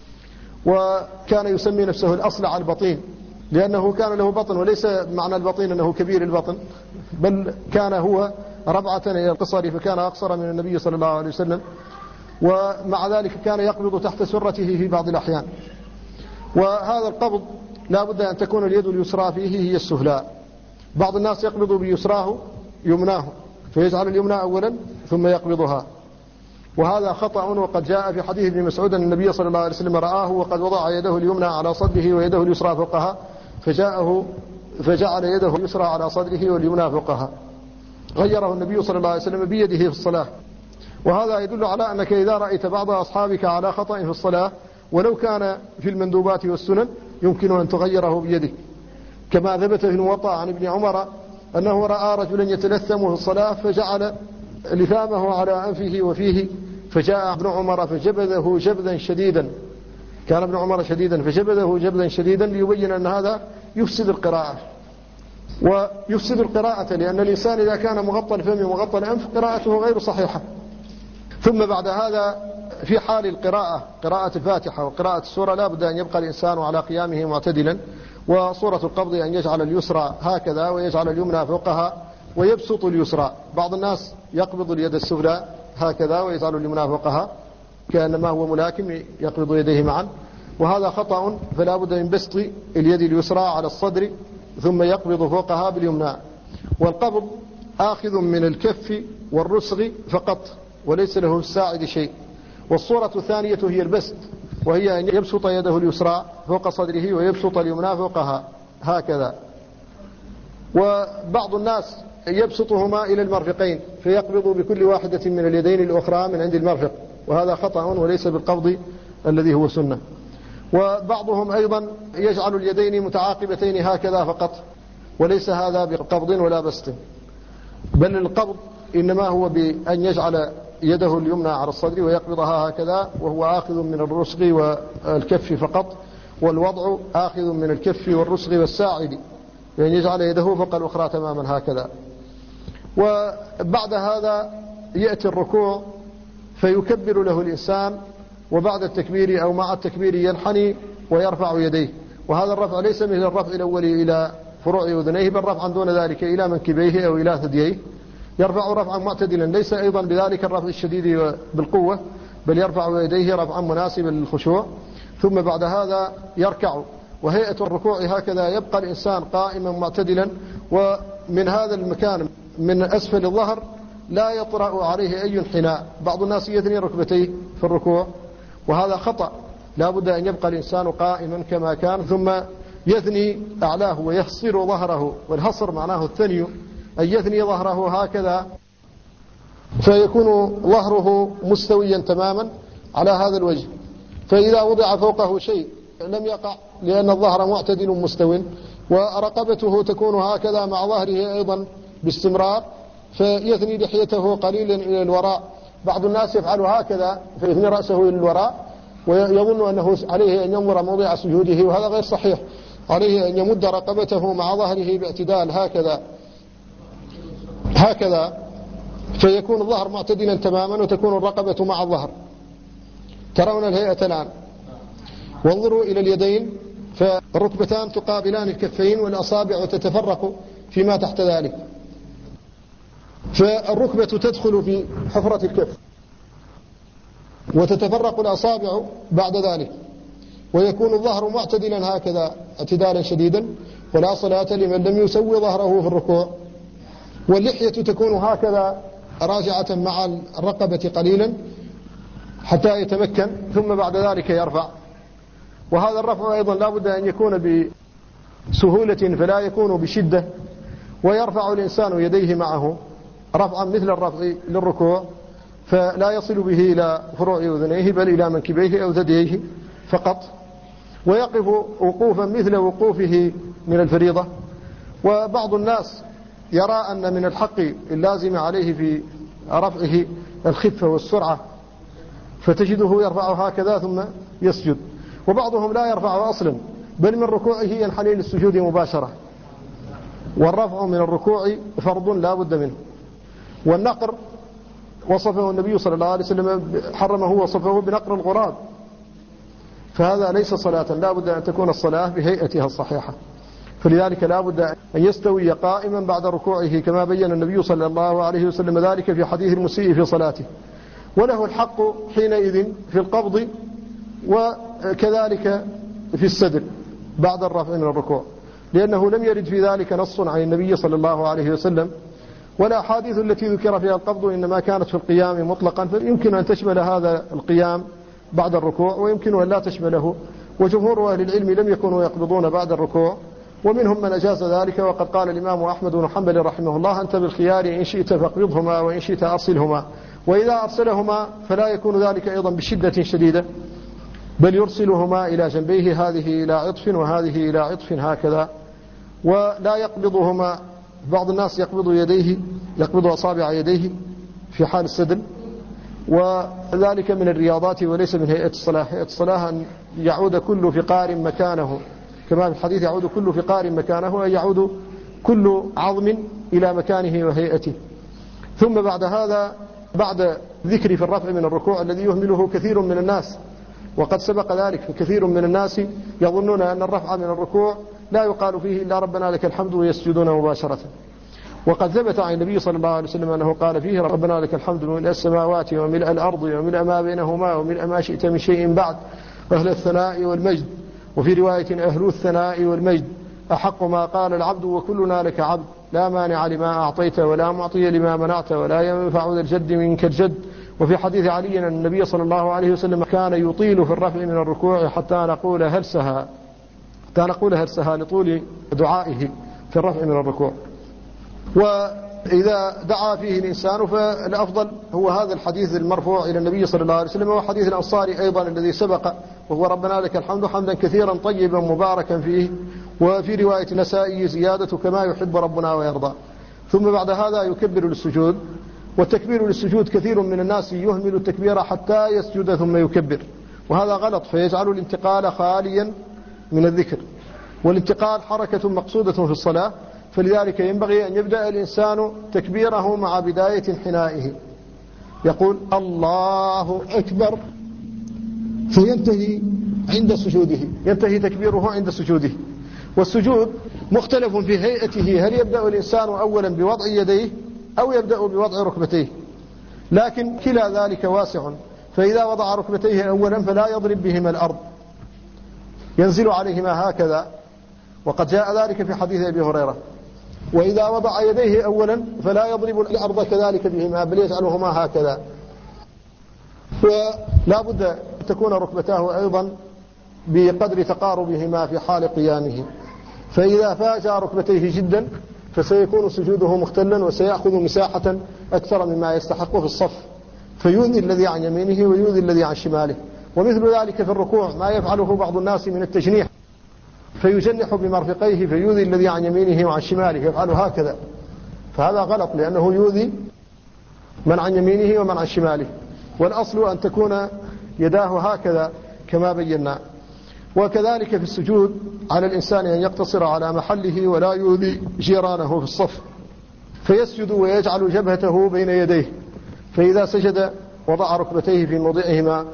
وكان يسمي نفسه الأصلع البطين لأنه كان له بطن، وليس معنى البطين أنه كبير البطن، بل كان هو ربعة إلى القصر، فكان أقصر من النبي صلى الله عليه وسلم. ومع ذلك كان يقبض تحت سرته في بعض الأحيان. وهذا القبض لا بد أن تكون اليد اليسرى فيه هي السفلى. بعض الناس يقبض بيسراه يمناه، فيجعل اليمنى أولا ثم يقبضها، وهذا خطأ. وقد جاء في حديث ابن مسعود أن النبي صلى الله عليه وسلم رآه وقد وضع يده اليمنى على صدره ويده اليسرى فوقها، فجاءه فجعل يده اليسرى على صدره واليمنى فوقها، غيره النبي صلى الله عليه وسلم بيده في الصلاة. وهذا يدل على أنك إذا رأيت بعض أصحابك على خطأ في الصلاة ولو كان في المندوبات والسنن يمكن أن تغيره بيدك، كما ثبت في الموطأ عن ابن عمر أنه رأى رجلا يتلثم في الصلاة فجعل لثامه على أنفه وفيه، فجاء ابن عمر فجبذه جبذا شديدا، كان ابن عمر شديدا فجبذه جبذا شديدا ليبين أن هذا يفسد القراءة، ويفسد القراءة لأن الإنسان إذا كان مغطى الفم ومغطى الأنف قراءته غير صحيحة. ثم بعد هذا في حال القراءة، قراءة الفاتحة وقراءة السورة، لا بد أن يبقى الإنسان على قيامه معتدلا. وصورة القبض أن يجعل اليسرى هكذا ويجعل اليمنى فوقها ويبسط اليسرى. بعض الناس يقبض اليد السفلى هكذا ويجعل اليمنى فوقها كأنما هو ملاكم يقبض يديه معا، وهذا خطأ. فلا بد من بسط اليد اليسرى على الصدر ثم يقبض فوقها باليمنى. والقبض آخذ من الكف والرسغ فقط وليس له الساعد شيء. والصورة الثانية هي البسط، وهي أن يبسط يده اليسرى فوق صدره ويبسط اليمنى فوقها هكذا. وبعض الناس يبسطهما إلى المرفقين فيقبض بكل واحدة من اليدين الأخرى من عند المرفق، وهذا خطأ وليس بالقبض الذي هو سنة. وبعضهم أيضا يجعل اليدين متعاقبتين هكذا فقط، وليس هذا بقبض ولا بسط، بل القبض إنما هو بأن يجعل يده اليمنى على الصدر ويقبضها هكذا، وهو آخذ من الرسغ والكف فقط. والوضع آخذ من الكف والرسغ والساعد، يعني يجعل يده فوق الأخرى تماما هكذا. وبعد هذا يأتي الركوع فيكبر له الإنسان، وبعد التكبير أو مع التكبير ينحني ويرفع يديه. وهذا الرفع ليس مثل الرفع الأول إلى فروع أذنيه، بل رفعا دون ذلك إلى منكبيه أو إلى ثدييه، يرفع رفعا معتدلا، ليس أيضا بذلك الرفع الشديد بالقوة، بل يرفع يديه رفعا مناسبا للخشوع. ثم بعد هذا يركع، وهيئة الركوع هكذا يبقى الإنسان قائما معتدلا، ومن هذا المكان من أسفل الظهر لا يطرأ عليه أي انحناء. بعض الناس يثني ركبتيه في الركوع وهذا خطأ، لا بد أن يبقى الإنسان قائما كما كان، ثم يثني أعلاه ويحصر ظهره، والحصر معناه الثني، أن يثني ظهره هكذا فيكون ظهره مستويا تماما على هذا الوجه. فإذا وضع فوقه شيء لم يقع لأن الظهر معتدل مستو، ورقبته تكون هكذا مع ظهره أيضا باستمرار، فيثني لحيته قليلا إلى الوراء. بعض الناس يفعل هكذا فيثني رأسه إلى الوراء ويظن أنه عليه أن ينظر موضع سجوده، وهذا غير صحيح. عليه أن يمد رقبته مع ظهره باعتدال هكذا هكذا فيكون الظهر معتدلا تماما وتكون الرقبة مع الظهر. ترون الهيئة الآن. وانظروا إلى اليدين، فالركبتان تقابلان الكفين والأصابع تتفرق فيما تحت ذلك، فالركبة تدخل في حفرة الكف وتتفرق الأصابع بعد ذلك، ويكون الظهر معتدلا هكذا اعتدالا شديدا، ولا صلاة لمن لم يسوي ظهره في الركوع. واللحية تكون هكذا راجعة مع الرقبة قليلا حتى يتمكن، ثم بعد ذلك يرفع. وهذا الرفع أيضا لا بد أن يكون بسهولة فلا يكون بشدة، ويرفع الإنسان يديه معه رفعا مثل الرفع للركوع، فلا يصل به إلى فروع أذنيه بل إلى منكبيه أو ثدييه فقط، ويقف وقوفا مثل وقوفه من الفريضة. وبعض الناس يرى أن من الحق اللازم عليه في رفعه الخفة والسرعة، فتجده يرفع هكذا ثم يسجد. وبعضهم لا يرفع أصلا، بل من ركوعه ينحني للسجود مباشرة. والرفع من الركوع فرض لا بد منه. والنقر وصفه النبي صلى الله عليه وسلم، حرمه وصفه بنقر الغراب، فهذا ليس صلاة، لا بد أن تكون الصلاة بهيئتها الصحيحة. فلذلك لا بد أن يستوي قائما بعد ركوعه، كما بين النبي صلى الله عليه وسلم ذلك في حديث المسيء في صلاته. وله الحق حينئذ في القبض وكذلك في السدر بعد الرفع من الركوع، لأنه لم يرد في ذلك نص عن النبي صلى الله عليه وسلم، ولا حادث التي ذكر فيها القبض إنما كانت في القيام مطلقا، فيمكن أن تشمل هذا القيام بعد الركوع ويمكن أن لا تشمله. وجمهور أهل العلم لم يكونوا يقبضون بعد الركوع، ومنهم من أجاز ذلك. وقد قال الإمام أحمد بن حنبل رحمه الله: أنت بالخيار إن شئت فاقبضهما وإن شئت أرسلهما. وإذا أرسلهما فلا يكون ذلك أيضا بشدة شديدة، بل يرسلهما إلى جنبيه، هذه إلى عطف وهذه إلى عطف هكذا، ولا يقبضهما. بعض الناس يقبض يديه يقبض أصابع يديه في حال السدل، وذلك من الرياضات وليس من هيئة الصلاة. هيئة الصلاة أن يعود كل فقار مكانه، كما في الحديث: يعود كل فقار مكانه، أي يعود كل عظم إلى مكانه وهيئته. ثم بعد هذا، بعد ذكر في الرفع من الركوع الذي يهمله كثير من الناس، وقد سبق ذلك، فكثير من الناس يظنون أن الرفع من الركوع لا يقال فيه إلا ربنا لك الحمد ويسجدون مباشرة. وقد ثبت عن النبي صلى الله عليه وسلم أنه قال فيه: ربنا لك الحمد ملء السماوات وملء الأرض وملء ما بينهما وملء ما شئت من شيء بعد، أهل الثناء والمجد. وفي رواية: أهل الثناء والمجد أحق ما قال العبد وكلنا لك عبد، لا مانع لما أعطيت ولا معطي لما منعت ولا ينفع ذا الجد منك الجد. وفي حديث علي أن النبي صلى الله عليه وسلم كان يطيل في الرفع من الركوع حتى نقول هرسها حتى نقول هرسها لطول دعائه في الرفع من الركوع. وإذا دعا فيه الإنسان فالأفضل هو هذا الحديث المرفوع إلى النبي صلى الله عليه وسلم، وحديث الأنصاري أيضا الذي سبق، وهو: ربنا لك الحمد حمدا كثيرا طيبا مباركا فيه. وفي رواية نسائي زيادة: كما يحب ربنا ويرضى. ثم بعد هذا يكبر للسجود. والتكبير للسجود كثير من الناس يهمل التكبير حتى يسجد ثم يكبر، وهذا غلط، فيجعل الانتقال خاليا من الذكر. والانتقال حركة مقصودة في الصلاة، فلذلك ينبغي أن يبدأ الإنسان تكبيره مع بداية انحنائه، يقول الله أكبر، فينتهي عند سجوده، ينتهي تكبيره عند سجوده. والسجود مختلف في هيئته، هل يبدأ الإنسان أولا بوضع يديه أو يبدأ بوضع ركبتيه، لكن كلا ذلك واسع. فإذا وضع ركبتيه أولا فلا يضرب بهما الأرض، ينزل عليهما هكذا، وقد جاء ذلك في حديث أبي هريرة. وإذا وضع يديه أولا فلا يضرب الأرض كذلك بهما، بل يجعلهما هكذا. ولا بد أن تكون ركبتاه أيضا بقدر تقاربهما في حال قيامه، فإذا فاجأ ركبتيه جدا فسيكون سجوده مختلا، وسيأخذ مساحة أكثر مما يستحق في الصف، فيؤذي الذي عن يمينه ويؤذي الذي عن شماله. ومثل ذلك في الركوع ما يفعله بعض الناس من التجنيح، فيجنح بمرفقيه فيؤذي الذي عن يمينه وعن شماله، يفعل هكذا، فهذا غلط لأنه يؤذي من عن يمينه ومن عن شماله، والأصل أن تكون يداه هكذا كما بينا. وكذلك في السجود على الإنسان أن يقتصر على محله ولا يؤذي جيرانه في الصف، فيسجد ويجعل جبهته بين يديه، فإذا سجد وضع ركبتيه في موضعهما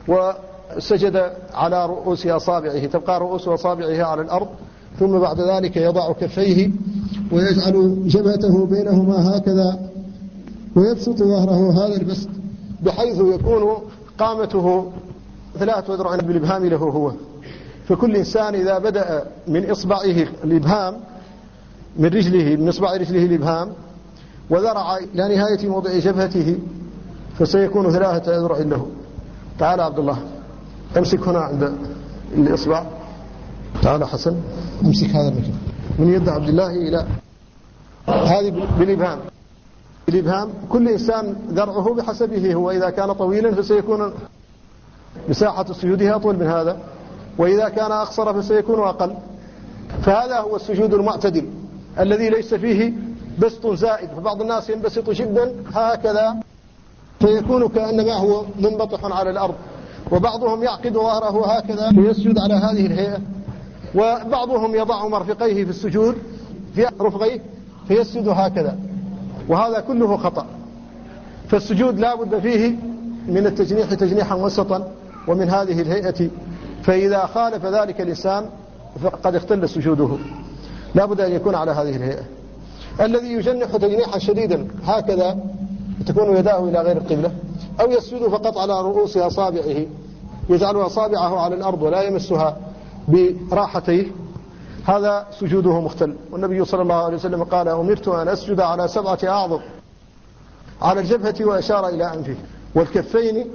وسجد على رؤوس أصابعه، تبقى رؤوس أصابعه على الأرض، ثم بعد ذلك يضع كفيه ويجعل جبهته بينهما هكذا، ويبسط ظهره هذا البسط بحيث يكون قامته ثلاثة أذرع بالإبهام له هو. فكل إنسان إذا بدأ من إصبعه الإبهام من رجله من إصبع رجله الإبهام وذرع إلى نهاية موضع جبهته فسيكون ثلاثة أذرع له. تعال عبد الله، امسك هنا عند الإصبع، تعال حسن امسك هذا المكان من يد عبد الله إلى هذه بالإبهام. الإبهام كل إنسان ذرعه بحسبه هو، إذا كان طويلا فسيكون مساحة سجوده أطول من هذا، وإذا كان أقصر فسيكون أقل. فهذا هو السجود المعتدل الذي ليس فيه بسط زائد، فبعض الناس ينبسط جدا هكذا فيكون كأنما هو منبطح على الأرض، وبعضهم يعقد ظهره هكذا فيسجد على هذه الهيئة، وبعضهم يضع مرفقيه في السجود في رفغيه فيسجد هكذا، وهذا كله خطأ. فالسجود لا بد فيه من التجنيح تجنيحا وسطا ومن هذه الهيئة، فإذا خالف ذلك الإنسان فقد اختل سجوده، لا بد أن يكون على هذه الهيئة. الذي يجنح تجنيحا شديدا هكذا تكون يداه إلى غير القبلة، أو يسجد فقط على رؤوس أصابعه، يجعل أصابعه على الأرض ولا يمسها براحتيه، هذا سجوده مختل. والنبي صلى الله عليه وسلم قال: أمرت أن أسجد على سبعة أعظم، على الجبهة وأشار إلى أنفه والكفين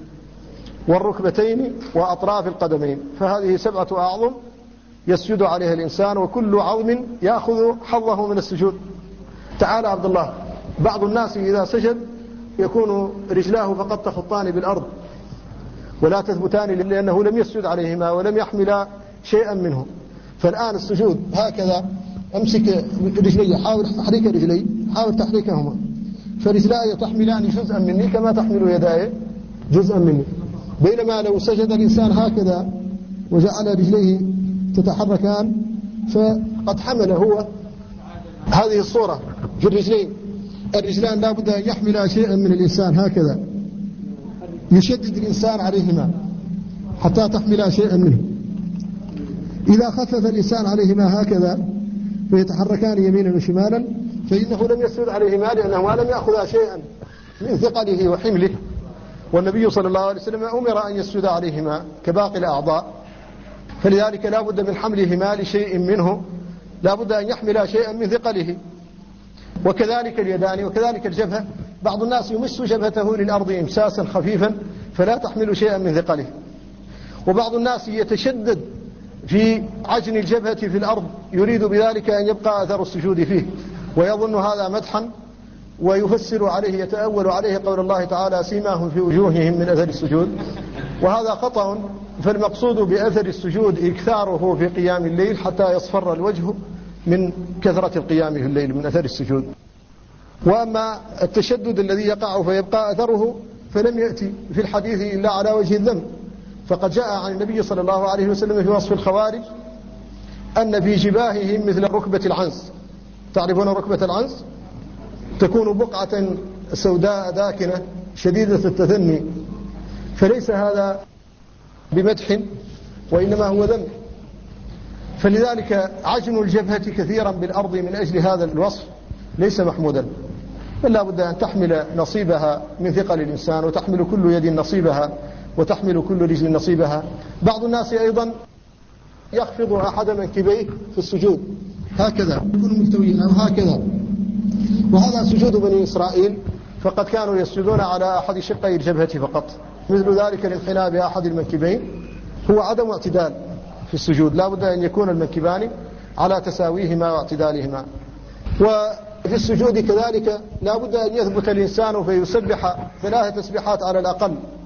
والركبتين وأطراف القدمين، فهذه سبعة أعظم يسجد عليها الإنسان، وكل عظم يأخذ حظه من السجود. تعالى عبد الله، بعض الناس إذا سجد يكون رجلاه فقط تخطان بالأرض ولا تثبتان لأنه لم يسجد عليهما ولم يحمل شيئا منه. فالآن السجود هكذا، أمسك رجلي، حاول تحريك رجلي، حاول تحريكهما، فرجلاي تحملان جزءا مني كما تحمل يداي جزءا مني. بينما لو سجد الإنسان هكذا وجعل رجليه تتحركان فقد حمل هو هذه الصورة في الرجلين. الرجلان لا بد أن يحمل شيئا من الإنسان هكذا، يشدد الإنسان عليهما حتى تحمل شيئا منه. إذا خفف الإنسان عليهما هكذا فيتحركان يمينا وشمالا فإنه لم يسجد عليهما، لأنه لم يأخذ شيئا من ثقله وحمله. والنبي صلى الله عليه وسلم أمر أن يسجد عليهما كباقي الأعضاء، فلذلك لا بد من حملهما لشيء منه، لا بد أن يحمل شيئا من ثقله. وكذلك اليدان وكذلك الجبهة، بعض الناس يمس جبهته للأرض إمساسا خفيفا فلا تحمل شيئا من ثقله، وبعض الناس يتشدد في عجن الجبهة في الأرض يريد بذلك أن يبقى أثر السجود فيه، ويظن هذا مدحا ويفسر عليه يتأول عليه قول الله تعالى: سيماهم في وجوههم من أثر السجود، وهذا خطأ. فالمقصود بأثر السجود إكثاره في قيام الليل حتى يصفر الوجه من كثرة القيام في الليل من أثر السجود. وأما التشدد الذي يقع فيبقى أثره فلم يأتي في الحديث إلا على وجه الذم، فقد جاء عن النبي صلى الله عليه وسلم في وصف الخوارج أن في جباههم مثل ركبة العنز. تعرفون ركبة العنز؟ تكون بقعة سوداء داكنة شديدة التثني، فليس هذا بمدح وإنما هو ذم. فلذلك عجن الجبهة كثيرا بالأرض من أجل هذا الوصف ليس محمودا، بل لا بد أن تحمل نصيبها من ثقل الإنسان، وتحمل كل يد نصيبها، وتحمل كل رجل نصيبها. بعض الناس أيضا يخفض أحد منكبيه في السجود هكذا، يكون ملتويا أو هكذا، وهذا سجود بني إسرائيل، فقد كانوا يسجدون على أحد شقي الجبهة فقط. مثل ذلك الانحناء بأحد المنكبين هو عدم اعتدال في السجود، لا بد أن يكون المنكبان على تساويهما واعتدالهما. وفي السجود كذلك لا بد أن يثبت الإنسان فيسبح ثلاث تسبيحات على الأقل،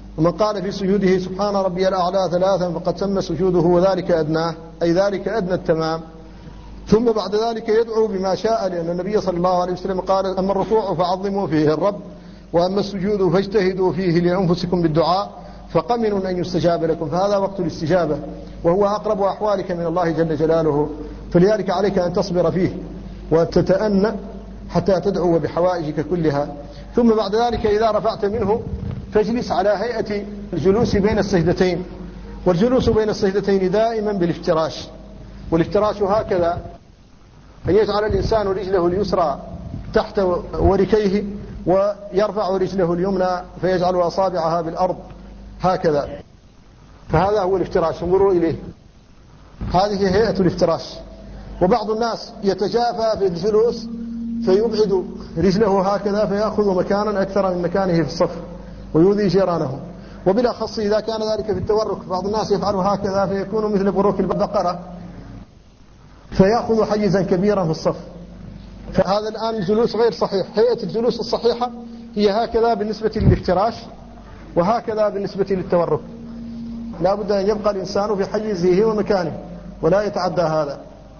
ومن قال في سجوده سبحان ربي الأعلى ثلاثا فقد تم سجوده وذلك أدناه، أي ذلك أدنى التمام. ثم بعد ذلك يدعو بما شاء، لأن النبي صلى الله عليه وسلم قال أما الركوع فعظموا فيه الرب، وأما السجود فاجتهدوا فيه لأنفسكم بالدعاء فقمن أن يستجاب لكم، فهذا وقت الاستجابة وهو أقرب أحوالك من الله جل جلاله، فلذلك عليك أن تصبر فيه وأن تتأنى حتى تدعو بحوائجك كلها. ثم بعد ذلك إذا رفعت منه فاجلس على هيئة الجلوس بين السجدتين، والجلوس بين السجدتين دائما بالافتراش، والافتراش هكذا أن يجعل الإنسان رجله اليسرى تحت وركيه ويرفع رجله اليمنى فيجعل أصابعها بالأرض هكذا، فهذا هو الافتراش، انظروا إليه، هذه هيئة الافتراش. وبعض الناس يتجافى في الجلوس فيبعد رجله هكذا فيأخذ مكانا أكثر من مكانه في الصف ويؤذي جيرانه، وبالأخص إذا كان ذلك في التورك، بعض الناس يفعل هكذا فيكون مثل بروك البقرة فيأخذ حيزا كبيرا في الصف، فهذا الآن الجلوس غير صحيح. هيئة الجلوس الصحيحة هي هكذا بالنسبة للافتراش، وهكذا بالنسبة للتورك، لا بد أن يبقى الإنسان في حيزه ومكانه ولا يتعدى هذا.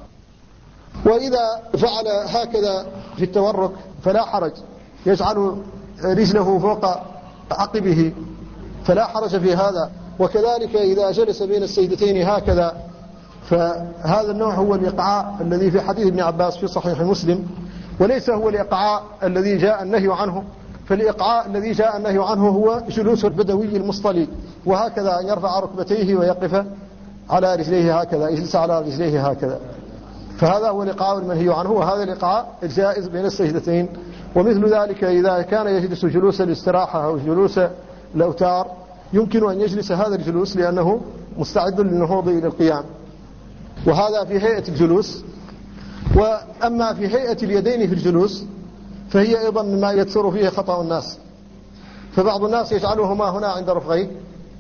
وإذا فعل هكذا في التورك فلا حرج، يجعل رجله فوق عقبه فلا حرج في هذا. وكذلك إذا جلس بين السجدتين هكذا، فهذا النوع هو الإقعاء الذي في حديث ابن عباس في صحيح مسلم، وليس هو الإقعاء الذي جاء النهي عنه. فالإقعاء الذي جاء النهي عنه هو جلوس البدوي المصطلي، وهكذا أن يرفع ركبتيه ويقف على رجليه هكذا، يجلس على رجليه هكذا، فهذا هو الإقعاء المنهي عنه، وهذا الإقعاء الجائز بين السجدتين. ومثل ذلك إذا كان يجلس جلوس الاستراحة أو جلوس الأوتار يمكن أن يجلس هذا الجلوس لأنه مستعد للنهوض إلى القيام، وهذا في هيئة الجلوس. وأما في هيئة اليدين في الجلوس فهي أيضا مما يكثر فيه خطأ الناس، فبعض الناس يجعلهما هنا عند رفغيه،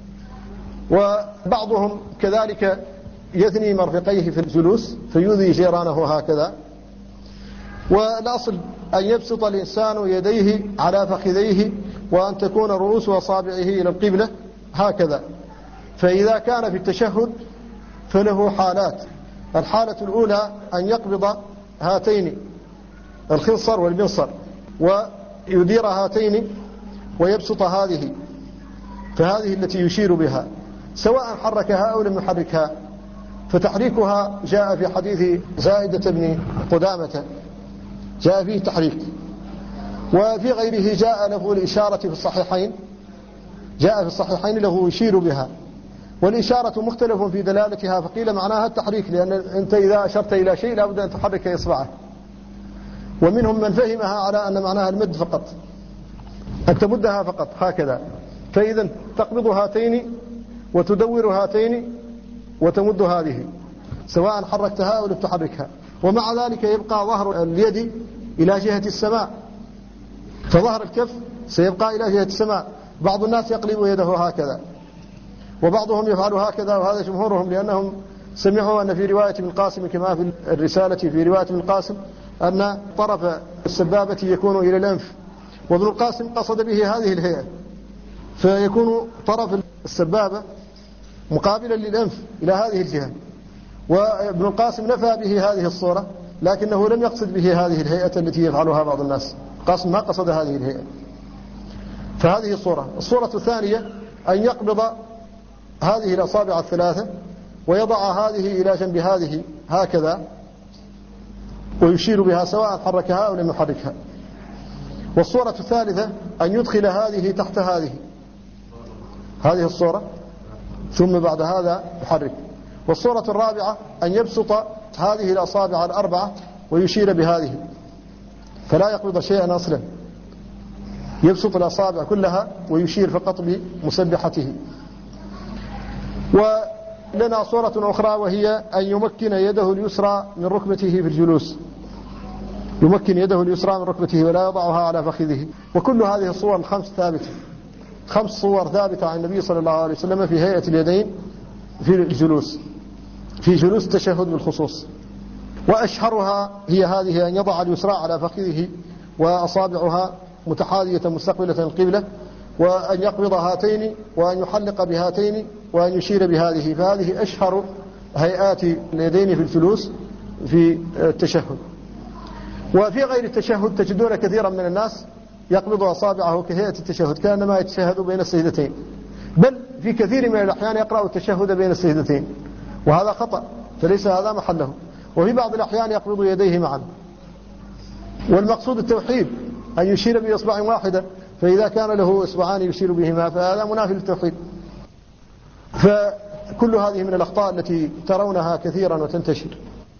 وبعضهم كذلك يثني مرفقيه في الجلوس فيؤذي جيرانه هكذا. والأصل أن يبسط الإنسان يديه على فخذيه وأن تكون رؤوس أصابعه إلى القبلة هكذا. فإذا كان في التشهد فله حالات، الحالة الأولى أن يقبض هاتين الخنصر والمنصر ويدير هاتين ويبسط هذه، فهذه التي يشير بها سواء حركها أو لم يحركها. فتحريكها جاء في حديث زائدة بن قدامة، جاء فيه تحريك، وفي غيره جاء له الإشارة في الصحيحين، جاء في الصحيحين له يشير بها، والإشارة مختلف في دلالتها، فقيل معناها التحريك، لأن أنت إذا أشرت إلى شيء لا بد أن تحرك إصبعه، ومنهم من فهمها على أن معناها المد فقط، أن تمدها فقط هكذا، فإذا تقبض هاتين وتدور هاتين وتمد هذه سواء حركتها أو لم تحركها. ومع ذلك يبقى ظهر اليد إلى جهة السماء، فظهر الكف سيبقى إلى جهة السماء. بعض الناس يقلب يده هكذا، وبعضهم يفعل هكذا، وهذا جمهورهم، لأنهم سمعوا أن في رواية ابن القاسم كما في الرسالة في رواية ابن القاسم أن طرف السبابة يكون إلى الأنف، وابن القاسم قصد به هذه الهيئة، فيكون طرف السبابة مقابلا للأنف إلى هذه الجهة، وابن القاسم نفى به هذه الصورة، لكنه لم يقصد به هذه الهيئة التي يفعلها بعض الناس، القاسم ما قصد هذه الهيئة. فهذه الصورة. الصورة الثانية أن يقبض هذه الأصابع الثلاثة ويضع هذه إلى جنب هذه هكذا ويشير بها سواء حركها أو لم يحركها. والصورة الثالثة أن يدخل هذه تحت هذه، هذه الصورة، ثم بعد هذا يحرك. والصورة الرابعة أن يبسط هذه الأصابع الأربعة ويشير بهذه، فلا يقبض شيئا أصلا، يبسط الأصابع كلها ويشير فقط بمسبحته. ولنا صورة أخرى وهي أن يمكن يده اليسرى من ركبته في الجلوس، يمكن يده اليسرى من ركبته ولا يضعها على فخذه. وكل هذه الصور الخمس ثابتة، خمس صور ثابتة عن النبي صلى الله عليه وسلم في هيئة اليدين في الجلوس، في جلوس التشهد بالخصوص. وأشهرها هي هذه، أن يضع اليسرى على فخذه وأصابعها متحاذية مستقبلة القبلة، وأن يقبض هاتين وأن يحلق بهاتين وأن يشير بهذه، فهذه أشهر هيئات اليدين في الجلوس في التشهد. وفي غير التشهد تجدون كثيرا من الناس يقبض أصابعه كهيئة التشهد كأنما يتشهد بين السجدتين، بل في كثير من الأحيان يقرأ التشهد بين السجدتين، وهذا خطأ فليس هذا محله. وفي بعض الأحيان يقبض يديه معا، والمقصود التوحيد أن يشير بإصبع واحدة، فإذا كان له إصبعان يشير بهما فهذا منافي للتوحيد. فكل هذه من الأخطاء التي ترونها كثيرا وتنتشر.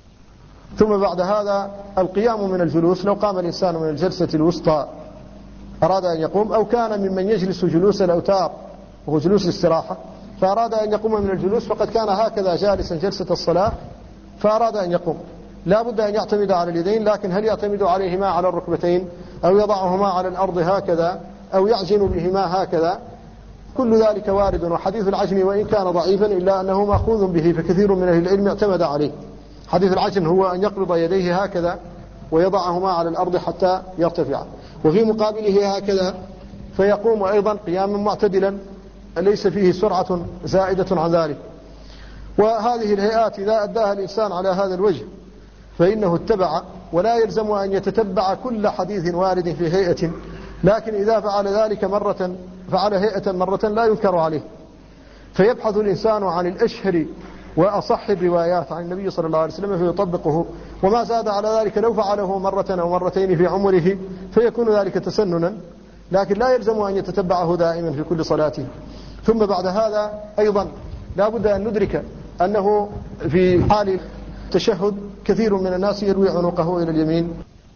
ثم بعد هذا القيام من الجلوس، لو قام الإنسان من الجلسة الوسطى أراد أن يقوم، أو كان ممن يجلس جلوس الأوتار وهو جلوس الاستراحة فأراد أن يقوم من الجلوس، فقد كان هكذا جالسا جلسة الصلاة فأراد أن يقوم، لا بد أن يعتمد على اليدين، لكن هل يعتمد عليهما على الركبتين أو يضعهما على الأرض هكذا أو يعجن بهما هكذا؟ كل ذلك وارد. وحديث العجن وإن كان ضعيفا إلا أنه مأخوذ به، فكثير من أهل العلم اعتمد عليه. حديث العجن هو أن يقبض يديه هكذا ويضعهما على الأرض حتى يرتفع، وفي مقابله هكذا فيقوم أيضا قياما معتدلا ليس فيه سرعة زائدة عن ذلك. وهذه الهيئات إذا أداها الإنسان على هذا الوجه فإنه اتبع، ولا يلزم أن يتتبع كل حديث وارد في هيئة، لكن إذا فعل ذلك مرة فعل هيئة مرة لا ينكر عليه. فيبحث الإنسان عن الأشهر وأصح الروايات عن النبي صلى الله عليه وسلم فيطبقه، وما زاد على ذلك لو فعله مرة أو مرتين في عمره فيكون ذلك تسننا، لكن لا يلزم أن يتتبعه دائما في كل صلاته. ثم بعد هذا أيضا لا بد أن ندرك أنه في حال التشهد كثير من الناس يروي عنقه إلى اليمين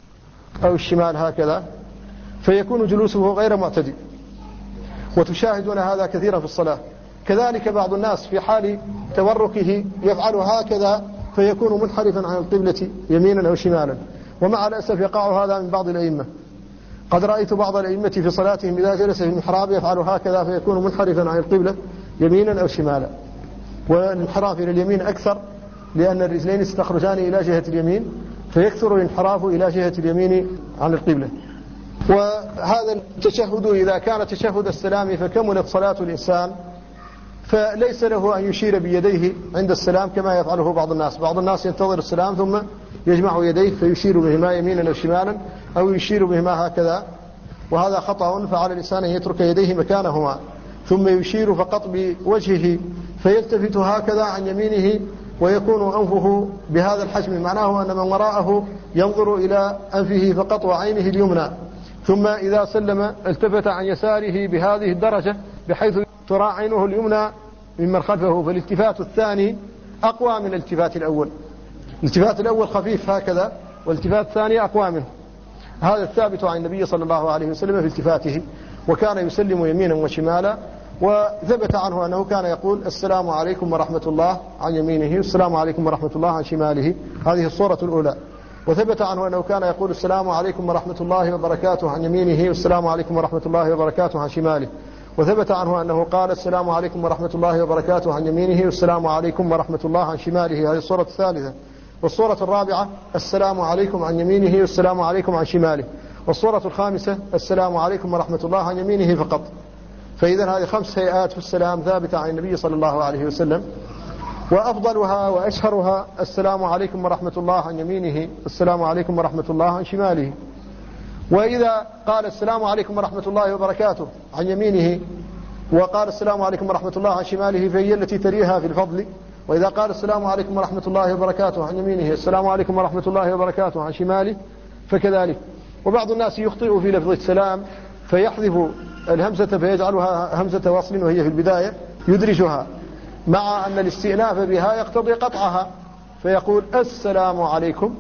أو الشمال هكذا، فيكون جلوسه غير معتدل، وتشاهدون هذا كثيرا في الصلاة. كذلك بعض الناس في حال توركه يفعل هكذا فيكون منحرفا عن القبلة يمينا أو شمالا، ومع الأسف يقع هذا من بعض الأئمة. قد رأيت بعض الأئمة في صلاتهم إذا جلس في المحراب يفعل هكذا فيكون منحرفا عن القبلة يمينا أو شمالا، والانحراف إلى اليمين أكثر لأن الرجلين ستخرجان إلى جهة اليمين فيكثر الانحراف إلى جهة اليمين عن القبلة. وهذا التشهد إذا كان تشهد السلام فكملت صلاة الإنسان، فليس له أن يشير بيديه عند السلام كما يفعله بعض الناس. بعض الناس ينتظر السلام ثم يجمع يديه فيشير بهما يمينا أو شمالا أو يشير بهما هكذا، وهذا خطأ. فعلى الإنسان أن يترك يديه مكانهما ثم يشير فقط بوجهه فيلتفت هكذا عن يمينه ويكون أنفه بهذا الحجم، معناه أن من وراءه ينظر إلى أنفه فقط وعينه اليمنى، ثم إذا سلم التفت عن يساره بهذه الدرجة بحيث ترى عينه اليمنى ممن خلفه. فالالتفات الثاني أقوى من الالتفات الأول، الالتفات الأول خفيف هكذا والالتفات الثاني أقوى منه. هذا الثابت عن النبي صلى الله عليه وسلم في التفاته، وكان يسلم يمينا وشمالا، وثبت عنه أنه كان يقول السلام عليكم ورحمة الله عن يمينه والسلام عليكم ورحمة الله عن شماله. هذه الصورة الأولى. وثبت عنه أنه كان يقول السلام عليكم ورحمة الله وبركاته عن يمينه والسلام عليكم ورحمة الله وبركاته عن شماله. وثبت عنه أنه قال السلام عليكم ورحمة الله وبركاته عن يمينه والسلام عليكم ورحمة الله عن شماله. هذه الصورة الثالثة. والصورة الرابعة السلام عليكم عن يمينه والسلام عليكم عن شماله. والصورة الخامسة السلام عليكم ورحمة الله عن يمينه فقط. فإذا هذه خمس هيئات في السلام ثابتة عن النبي صلى الله عليه وسلم، وأفضلها وأشهرها السلام عليكم ورحمة الله عن يمينه السلام عليكم ورحمة الله عن شماله. وإذا قال السلام عليكم ورحمة الله وبركاته عن يمينه وقال السلام عليكم ورحمة الله عن شماله فهي التي تليها في الفضل. وإذا قال السلام عليكم ورحمة الله وبركاته عن يمينه السلام عليكم ورحمة الله وبركاته عن شماله فكذلك. وبعض الناس يخطئ في لفظ السلام فيحذف الهمزة فيجعلها همزة وصل وهي في البداية يدرجها، مع أن الاستئناف بها يقتضي قطعها فيقول السلام عليكم.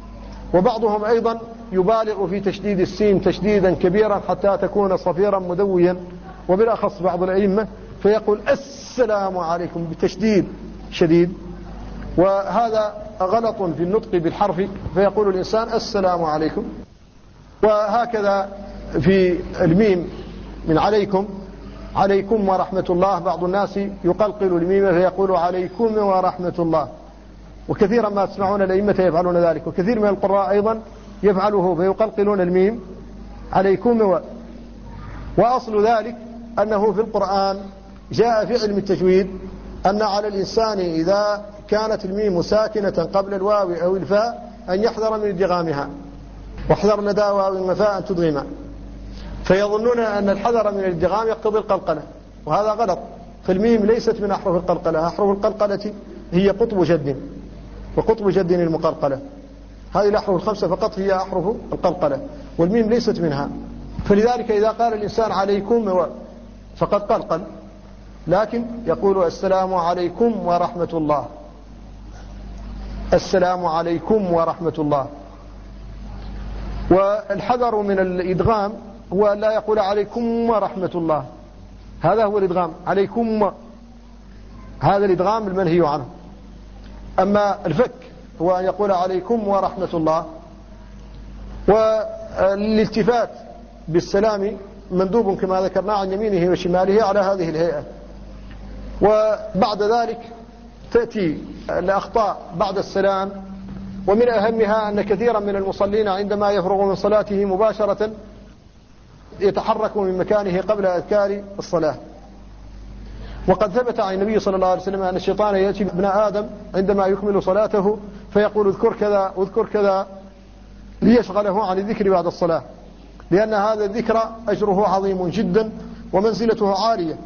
وبعضهم أيضا يبالغ في تشديد السين تشديدا كبيرا حتى تكون صفيرا مدويا، وبالأخص بعض الأئمة فيقول السلام عليكم بتشديد شديد، وهذا غلط في النطق بالحرف فيقول الإنسان السلام عليكم. وهكذا في الميم من عليكم عليكم ورحمة الله، بعض الناس يقلقل الميم فيقول عليكم ورحمة الله، وكثيرا ما تسمعون الأئمة يفعلون ذلك، وكثير من القراء أيضا يفعله فيقلقلون الميم عليكم و... وأصل ذلك أنه في القرآن جاء في علم التجويد أن على الإنسان إذا كانت الميم ساكنة قبل الواو أو الفاء أن يحذر من ادغامها، واحذر لدى واو وفاء أن تدغم، فيظنون أن الحذر من الادغام يقتضي القلقلة، وهذا غلط. فالميم ليست من أحرف القلقلة، أحرف القلقلة هي قطب جد، وقطب جد المقلقلة، هذه الأحرف الخمسة فقط هي أحرف القلقلة، والميم ليست منها. فلذلك إذا قال الإنسان عليكم فقد قلقل، لكن يقول السلام عليكم ورحمة الله، السلام عليكم ورحمة الله. والحذر من الإدغام هو أن لا يقول عليكم ورحمة الله، هذا هو الإدغام، عليكم، هذا الإدغام المنهي عنه. أما الفك هو أن يقول عليكم ورحمة الله. والالتفات بالسلام مندوب كما ذكرنا عن يمينه وشماله على هذه الهيئة. وبعد ذلك تأتي الأخطاء بعد السلام، ومن أهمها أن كثيرا من المصلين عندما يفرغ من صلاته مباشرة يتحرك من مكانه قبل أذكار الصلاة. وقد ثبت عن النبي صلى الله عليه وسلم أن الشيطان يأتي ابن آدم عندما يكمل صلاته فيقول اذكر كذا اذكر كذا ليشغله عن الذكر بعد الصلاة، لأن هذا الذكر أجره عظيم جدا ومنزلته عالية،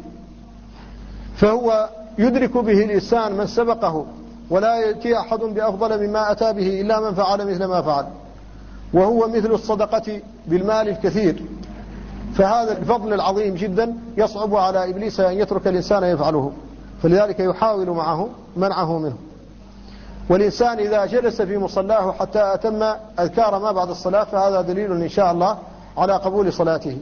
فهو يدرك به الإنسان من سبقه، ولا يأتي أحد بأفضل مما أتى به إلا من فعل مثل ما فعل، وهو مثل الصدقة بالمال الكثير. فهذا الفضل العظيم جدا يصعب على إبليس أن يترك الإنسان يفعله، فلذلك يحاول معه منعه منه. والإنسان إذا جلس في مصلاه حتى أتم أذكار ما بعد الصلاة فهذا دليل إن شاء الله على قبول صلاته.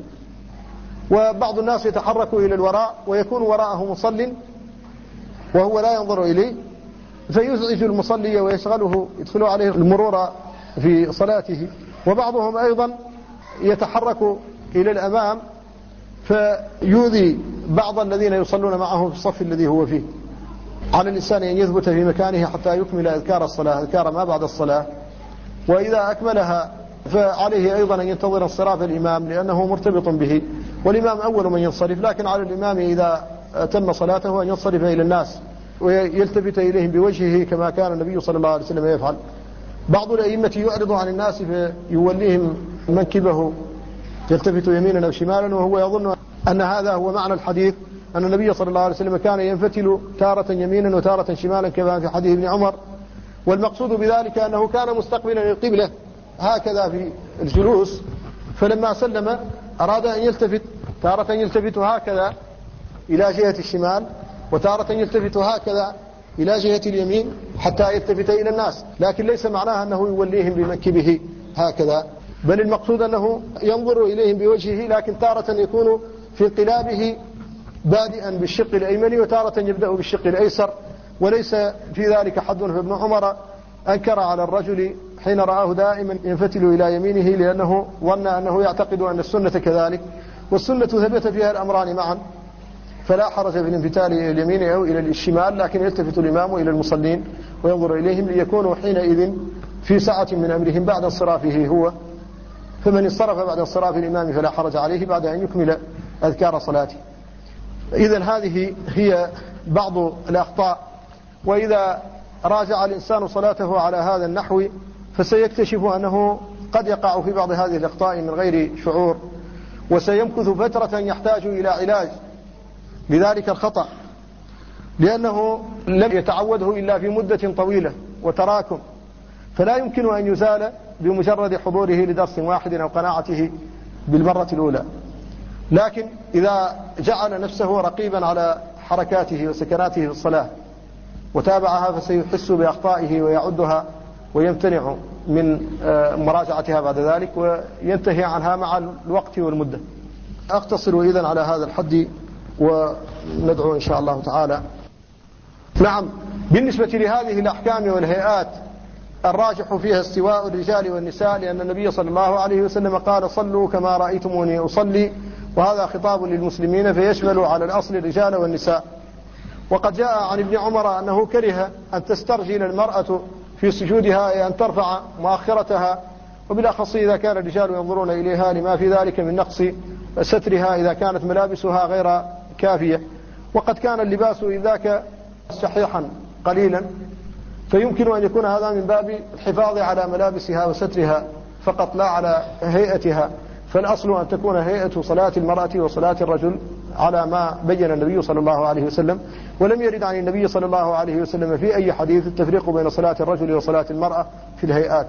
وبعض الناس يتحرك إلى الوراء ويكون وراءه مصل وهو لا ينظر إليه، فيزعج المصلي ويشغله، يدخل عليه المرور في صلاته. وبعضهم أيضا يتحرك إلى الأمام فيؤذي بعض الذين يصلون معه في الصف الذي هو فيه. على الإنسان أن يثبت في مكانه حتى يكمل أذكار الصلاة، أذكار ما بعد الصلاة، وإذا أكملها فعليه أيضا أن ينتظر انصراف الإمام لأنه مرتبط به، والإمام أول من ينصرف، لكن على الإمام إذا تم صلاته أن ينصرف إلى الناس ويلتفت إليهم بوجهه كما كان النبي صلى الله عليه وسلم يفعل. بعض الأئمة يعرض عن الناس فيوليهم منكبه، يلتفت يمينا أو شمالا، وهو يظن أن هذا هو معنى الحديث، أن النبي صلى الله عليه وسلم كان ينفتل تارة يمينا وتارة شمالا كما في حديث ابن عمر. والمقصود بذلك أنه كان مستقبلا القبلة هكذا في الجلوس، فلما سلم أراد أن يلتفت، تارة يلتفت هكذا إلى جهة الشمال، وتارة يلتفت هكذا إلى جهة اليمين حتى يلتفت إلى الناس، لكن ليس معناها أنه يوليهم بمنكبه هكذا، بل المقصود أنه ينظر إليهم بوجهه، لكن تارة يكون في انقلابه بادئا بالشق الأيمن وتارة يبدأ بالشق الأيسر، وليس في ذلك حد. فابن عمر أنكر على الرجل حين رآه دائما ينفتل إلى يمينه لأنه ظن أنه يعتقد أن السنة كذلك، والسنة ثبت فيها الأمران معا، فلا حرج في الانفتال إلى اليمين أو إلى الشمال، لكن يلتفت الإمام إلى المصلين وينظر إليهم ليكونوا حينئذ في ساعة من أمرهم بعد انصرافه هو. فمن انصرف بعد انصراف الإمام فلا حرج عليه بعد أن يكمل أذكار صلاته. إذن هذه هي بعض الأخطاء. وإذا راجع الإنسان صلاته على هذا النحو فسيكتشف أنه قد يقع في بعض هذه الأخطاء من غير شعور، وسيمكث فترة يحتاج إلى علاج لذلك الخطأ، لأنه لم يتعوده إلا في مدة طويلة وتراكم، فلا يمكن أن يزال بمجرد حضوره لدرس واحد أو قناعته بالمرة الأولى. لكن إذا جعل نفسه رقيبا على حركاته وسكناته في الصلاة وتابعها فسيحس بأخطائه ويعدها ويمتنع من مراجعتها بعد ذلك وينتهي عنها مع الوقت والمدة. أقتصر إذن على هذا الحد وندعو إن شاء الله تعالى. نعم، بالنسبة لهذه الأحكام والهيئات الراجح فيها استواء الرجال والنساء، لأن النبي صلى الله عليه وسلم قال صلوا كما رأيتموني أصلي، وهذا خطاب للمسلمين فيشمل على الأصل الرجال والنساء. وقد جاء عن ابن عمر أنه كره أن تسترجل المرأة في سجودها أي أن ترفع مؤخرتها، وبالأخص إذا كان الرجال ينظرون إليها لما في ذلك من نقص سترها إذا كانت ملابسها غير كافية. وقد كان اللباس إذاك شحيحا قليلا، فيمكن أن يكون هذا من باب الحفاظ على ملابسها وسترها فقط لا على هيئتها. فالأصل أن تكون هيئة صلاة المرأة وصلاة الرجل على ما بين النبي صلى الله عليه وسلم، ولم يرد عن النبي صلى الله عليه وسلم في أي حديث التفريق بين صلاة الرجل وصلاة المرأة في الهيئات.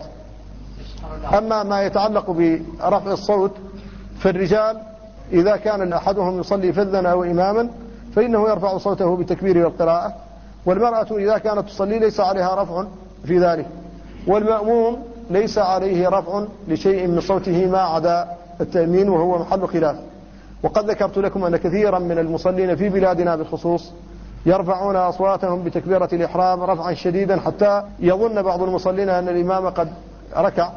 أما ما يتعلق برفع الصوت فالرجال إذا كان أحدهم يصلي فذا أو إماما فإنه يرفع صوته بالتكبير والقراءة، والمرأة إذا كانت تصلي ليس عليها رفع في ذلك، والمأموم ليس عليه رفع لشيء من صوته ما عدا التأمين وهو محل خلاف. وقد ذكرت لكم أن كثيرا من المصلين في بلادنا بالخصوص يرفعون أصواتهم بتكبيرة الإحرام رفعا شديدا حتى يظن بعض المصلين أن الإمام قد ركع،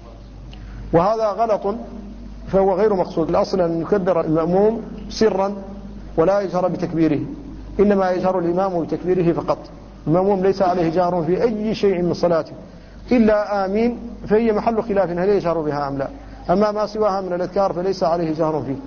وهذا غلط فهو غير مقصود. الأصل أن يكبر المأموم سرا ولا يجهر بتكبيره، إنما يجهر الإمام بتكبيره فقط. المأموم ليس عليه جهر في أي شيء من صلاته إلا آمين، فهي محل خلاف هل يجهر بها أم لا. أما ما سواها من الأذكار فليس عليه جهر فيه.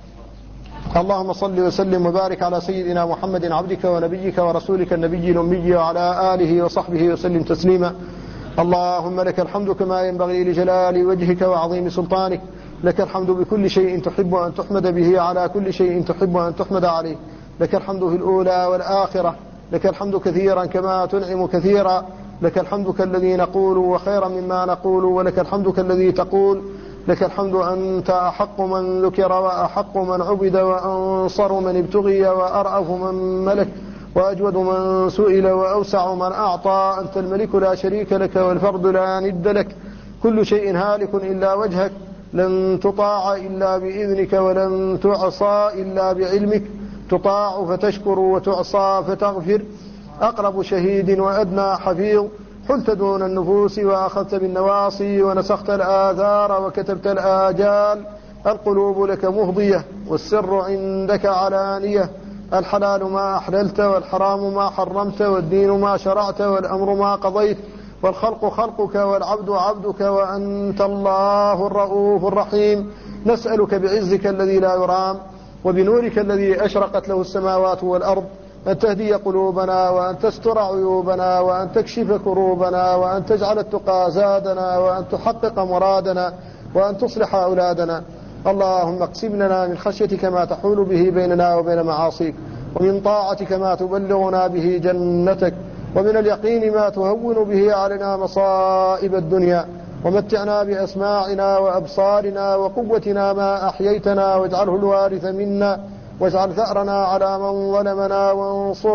اللهم صل وسلم وبارك على سيدنا محمد عبدك ونبيك ورسولك النبي الأمي وعلى آله وصحبه وسلم تسليما. اللهم لك الحمد كما ينبغي لجلال وجهك وعظيم سلطانك، لك الحمد بكل شيء تحب أن تحمد به على كل شيء تحب أن تحمد عليه، لك الحمد في الأولى والآخرة، لك الحمد كثيرا كما تنعم كثيرا، لك الحمد كالذي نقول وخيرا مما نقول، ولك الحمد كالذي تقول، لك الحمد أنت أحق من ذكر وأحق من عبد وأنصر من ابتغي وأرأف من ملك وأجود من سئل وأوسع من أعطى. أنت الملك لا شريك لك والفرد لا ند لك، كل شيء هالك إلا وجهك، لن تطاع إلا بإذنك ولن تعصى إلا بعلمك، تطاع فتشكر وتعصى فتغفر، أقرب شهيد وأدنى حفيظ، حلت دون النفوس وأخذت بالنواصي ونسخت الآثار وكتبت الآجال، القلوب لك مهضية والسر عندك علانية، الحلال ما أحللت والحرام ما حرمت والدين ما شرعت والأمر ما قضيت والخلق خلقك والعبد عبدك وأنت الله الرؤوف الرحيم. نسألك بعزك الذي لا يرام وبنورك الذي أشرقت له السماوات والأرض أن تهدي قلوبنا وأن تستر عيوبنا وأن تكشف كروبنا وأن تجعل التقى زادنا وأن تحقق مرادنا وأن تصلح أولادنا. اللهم اقسم لنا من خشيتك ما تحول به بيننا وبين معاصيك، ومن طاعتك ما تبلغنا به جنتك، ومن اليقين ما تهون به علينا مصائب الدنيا، ومتعنا بأسماعنا وأبصارنا وقوتنا ما أحييتنا، واجعله الوارث منا، واجعل ثأرنا على من ظلمنا، وانصر